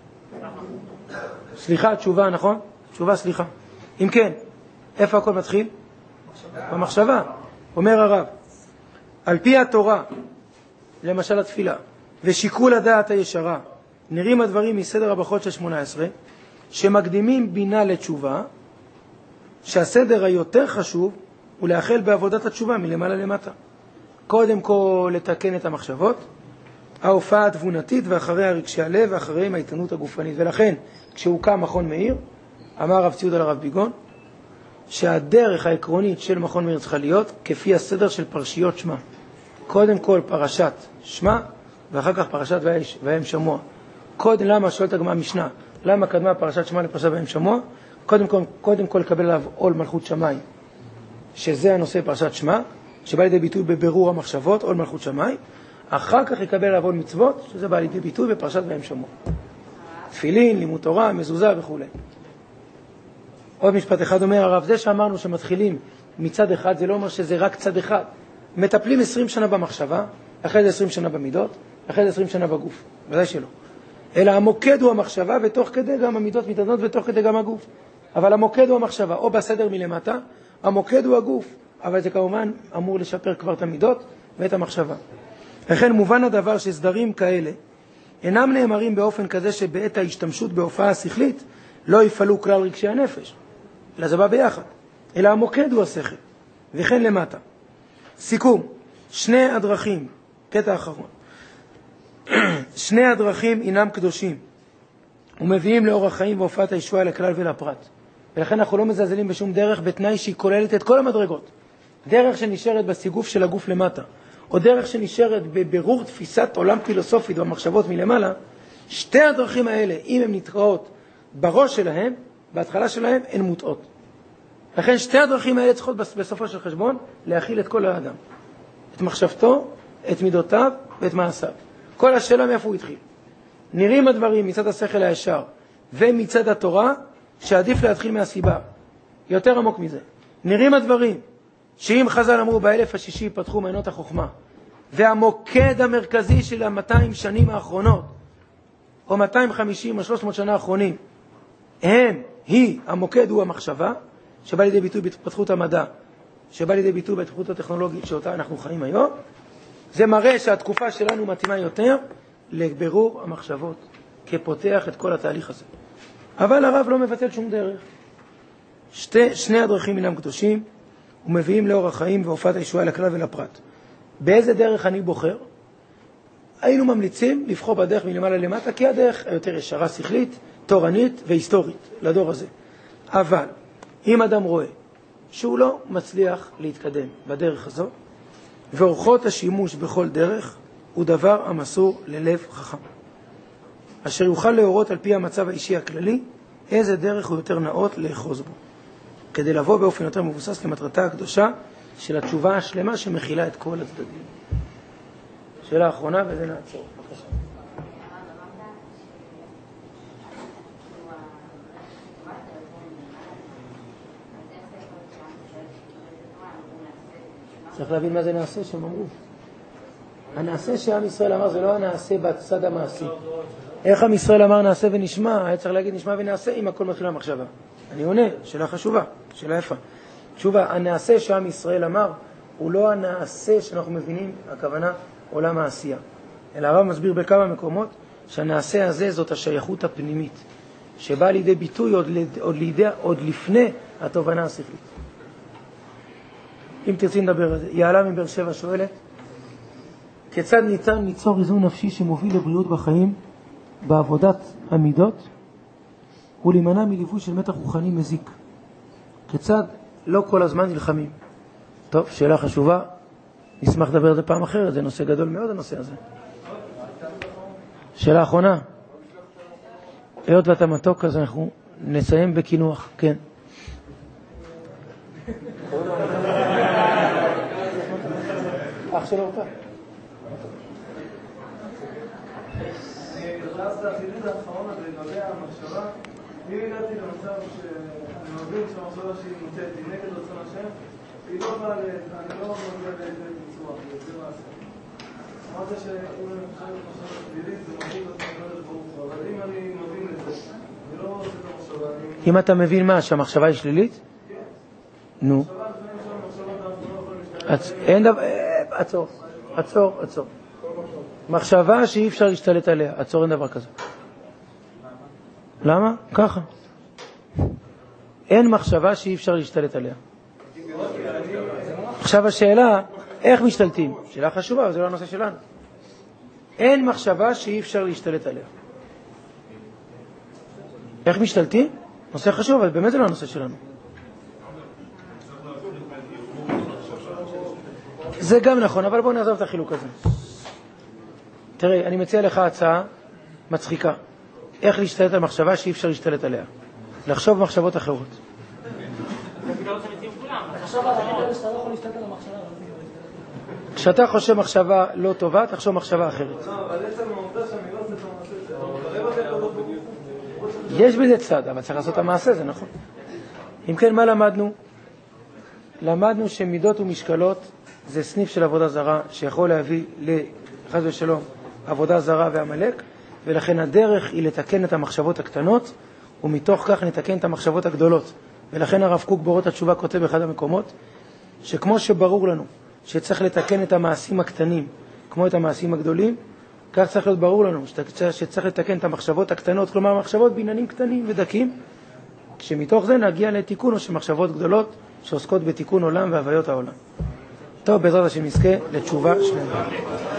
סליחה, תשובה, נכון? תשובה, סליחה. אם כן, איפה הכל מתחיל? במחשבה. אומר הרב, על פי התורה, למשל התפילה, ושיקול הדעת הישרה, נראים הדברים מסדר הברכות של שמונה עשרה, שמקדימים בינה לתשובה, שהסדר היותר חשוב הוא לאחל בעבודת התשובה מלמעלה למטה. קודם כל לתקן את המחשבות, ההופעה התבונתית ואחריה רגשי הלב ואחריהם האיתנות הגופנית. ולכן כשהוקם מכון מאיר, אמר הרב ציודה לרב ביגון, שהדרך העקרונית של מכון מאיר צריכה להיות כפי הסדר של פרשיות שמה. קודם כל פרשת שמה ואחר כך פרשת והם שמוע. קודם, למה שואלת הגמרא המשנה, למה קדמה פרשת שמה לפרשת והם שמוע? קודם כל, קודם כל לקבל עליו עול מלכות שמיים, שזה הנושא פרשת שמה, שבא לידי ביטוי בבירור המחשבות, עול מלכות שמיים. אחר כך יקבל עליו עול מצוות, שזה בא לידי ביטוי בפרשת והם שמוע. תפילין, לימוד תורה, מזוזה וכו'. עוד משפט אחד אומר הרב, זה שאמרנו שמתחילים מצד אחד, זה לא אומר שזה רק צד אחד. מטפלים עשרים שנה במחשבה, אחרי זה עשרים שנה במידות, אחרי זה עשרים שנה בגוף. ודאי שלא. אלא המוקד הוא המחשבה, ותוך כדי גם המידות מתעדנות, ותוך כדי גם הגוף. אבל המוקד הוא המחשבה, או בסדר מלמטה, המוקד הוא הגוף. אבל זה כמובן אמור לשפר כבר את המידות ואת המחשבה. לכן מובן הדבר שסדרים כאלה אינם נאמרים באופן כזה שבעת ההשתמשות בהופעה שכלית לא יפעלו כלל רגשי הנפש. אלא זה בא ביחד. אלא המוקד הוא השכל. וכן למטה. סיכום. שני הדרכים, קטע אחרון. שני הדרכים אינם קדושים ומביאים לאור החיים והופעת הישועה לכלל ולפרט. ולכן אנחנו לא מזלזלים בשום דרך בתנאי שהיא כוללת את כל המדרגות. דרך שנשארת בסיגוף של הגוף למטה, או דרך שנשארת בבירור תפיסת עולם פילוסופית במחשבות מלמעלה, שתי הדרכים האלה, אם הן נתראות בראש שלהם, בהתחלה שלהם, הן מוטעות. לכן שתי הדרכים האלה צריכות בסופו של חשבון להכיל את כל האדם. את מחשבתו, את מידותיו ואת מעשיו. כל השאלה מאיפה הוא התחיל. נראים הדברים מצד השכל הישר ומצד התורה שעדיף להתחיל מהסיבה. יותר עמוק מזה. נראים הדברים שאם חז"ל אמרו באלף השישי פתחו מעיינות החוכמה, והמוקד המרכזי של ה-מאתיים שנים האחרונות, או מאתיים וחמישים או שלוש מאות שנה האחרונים, הם, היא, המוקד הוא המחשבה, שבא לידי ביטוי בהתפתחות המדע, שבא לידי ביטוי בהתפתחות הטכנולוגית שאותה אנחנו חיים היום. זה מראה שהתקופה שלנו מתאימה יותר לבירור המחשבות, כפותח את כל התהליך הזה. אבל הרב לא מבטל שום דרך. שתי, שני הדרכים אינם קדושים, ומביאים לאור החיים והופעת הישועה לכלל ולפרט. באיזה דרך אני בוחר? היינו ממליצים לבחור בדרך מלמעלה למטה, כי הדרך היותר ישרה שכלית, תורנית והיסטורית לדור הזה. אבל אם אדם רואה שהוא לא מצליח להתקדם בדרך הזו, ואורחות השימוש בכל דרך הוא דבר המסור ללב חכם, אשר יוכל להורות על פי המצב האישי הכללי איזה דרך הוא יותר נאות לאחוז בו, כדי לבוא באופן יותר מבוסס למטרתה הקדושה של התשובה השלמה שמכילה את כל הצדדים. שאלה האחרונה וזה נעצור. בבקשה. צריך להבין מה זה נעשה שהם אמרו. הנעשה שעם ישראל אמר זה לא הנעשה בצד המעשי. איך עם ישראל אמר נעשה ונשמע? היה צריך להגיד נשמע ונעשה אם הכל מתחיל המחשבה. אני עונה, שאלה חשובה, שאלה יפה. תשובה, הנעשה שעם ישראל אמר הוא לא הנעשה שאנחנו מבינים, הכוונה עולם העשייה. אלא הרב מסביר בכמה מקומות שהנעשה הזה זאת השייכות הפנימית, שבאה לידי ביטוי עוד, עוד, לידי, עוד לפני התובנה השכלית. אם תרצי נדבר על זה. יעלה מבאר שבע שואלת, כיצד ניתן ליצור איזון נפשי שמוביל לבריאות בחיים בעבודת המידות ולהימנע מליווי של מתח רוחני מזיק? כיצד לא כל הזמן נלחמים? טוב, שאלה חשובה. נשמח לדבר על זה פעם אחרת, זה נושא גדול מאוד הנושא הזה. שאלה אחרונה. היות ואתה מתוק, אז אנחנו נסיים בכינוח. כן. אח שלו אותה. אני נכנס לחידוד האחרון הזה לגבי המחשבה. אם הגעתי למצב שאני מבין שהמחשבה שהיא מוצאת היא נגד רצון השם, היא לא באה, אני לא מגיע לאיזה ביצוע, זה מעשה. אמרת שאם אני חושב מחשבה שלילית זה מגיע לצורך ברוך, אבל אם אני מבין את זה, אני לא רוצה את המחשבה. אם אתה מבין מה, שהמחשבה היא שלילית? כן. נו. מחשבה לפעמים שהמחשבה אנחנו לא יכולים להשתלט. אין דבר, עצור, עצור, עצור. מחשבה שאי אפשר להשתלט עליה, עצור, אין דבר כזה. למה? ככה. אין מחשבה שאי אפשר להשתלט עליה. עכשיו השאלה, איך משתלטים? שאלה חשובה, אבל זה לא הנושא שלנו. אין מחשבה שאי אפשר להשתלט עליה. איך משתלטים? נושא חשוב, אבל באמת זה לא הנושא שלנו. זה גם נכון, אבל בואו נעזוב את החילוק הזה. תראה, אני מציע לך הצעה מצחיקה. איך להשתלט על מחשבה שאי אפשר להשתלט עליה? לחשוב מחשבות אחרות. כשאתה חושב מחשבה לא טובה, תחשוב מחשבה אחרת. יש בזה צד, אבל צריך לעשות את המעשה, זה נכון. אם כן, מה למדנו? למדנו שמידות ומשקלות זה סניף של עבודה זרה, שיכול להביא לחס ושלום עבודה זרה והמלאק, ולכן הדרך היא לתקן את המחשבות הקטנות, ומתוך כך נתקן את המחשבות הגדולות. ולכן הרב קוק באורות התשובה כותב באחד המקומות, שכמו שברור לנו שצריך לתקן את המעשים הקטנים, כמו את המעשים הגדולים, כך צריך להיות ברור לנו שצריך לתקן את המחשבות הקטנות, כלומר מחשבות בעניינים קטנים ודקים, כשמתוך זה נגיע לתיקון או שמחשבות גדולות שעוסקות בתיקון עולם והוויות העולם. טוב, בעזרת השם נזכה לתשובה שלמה.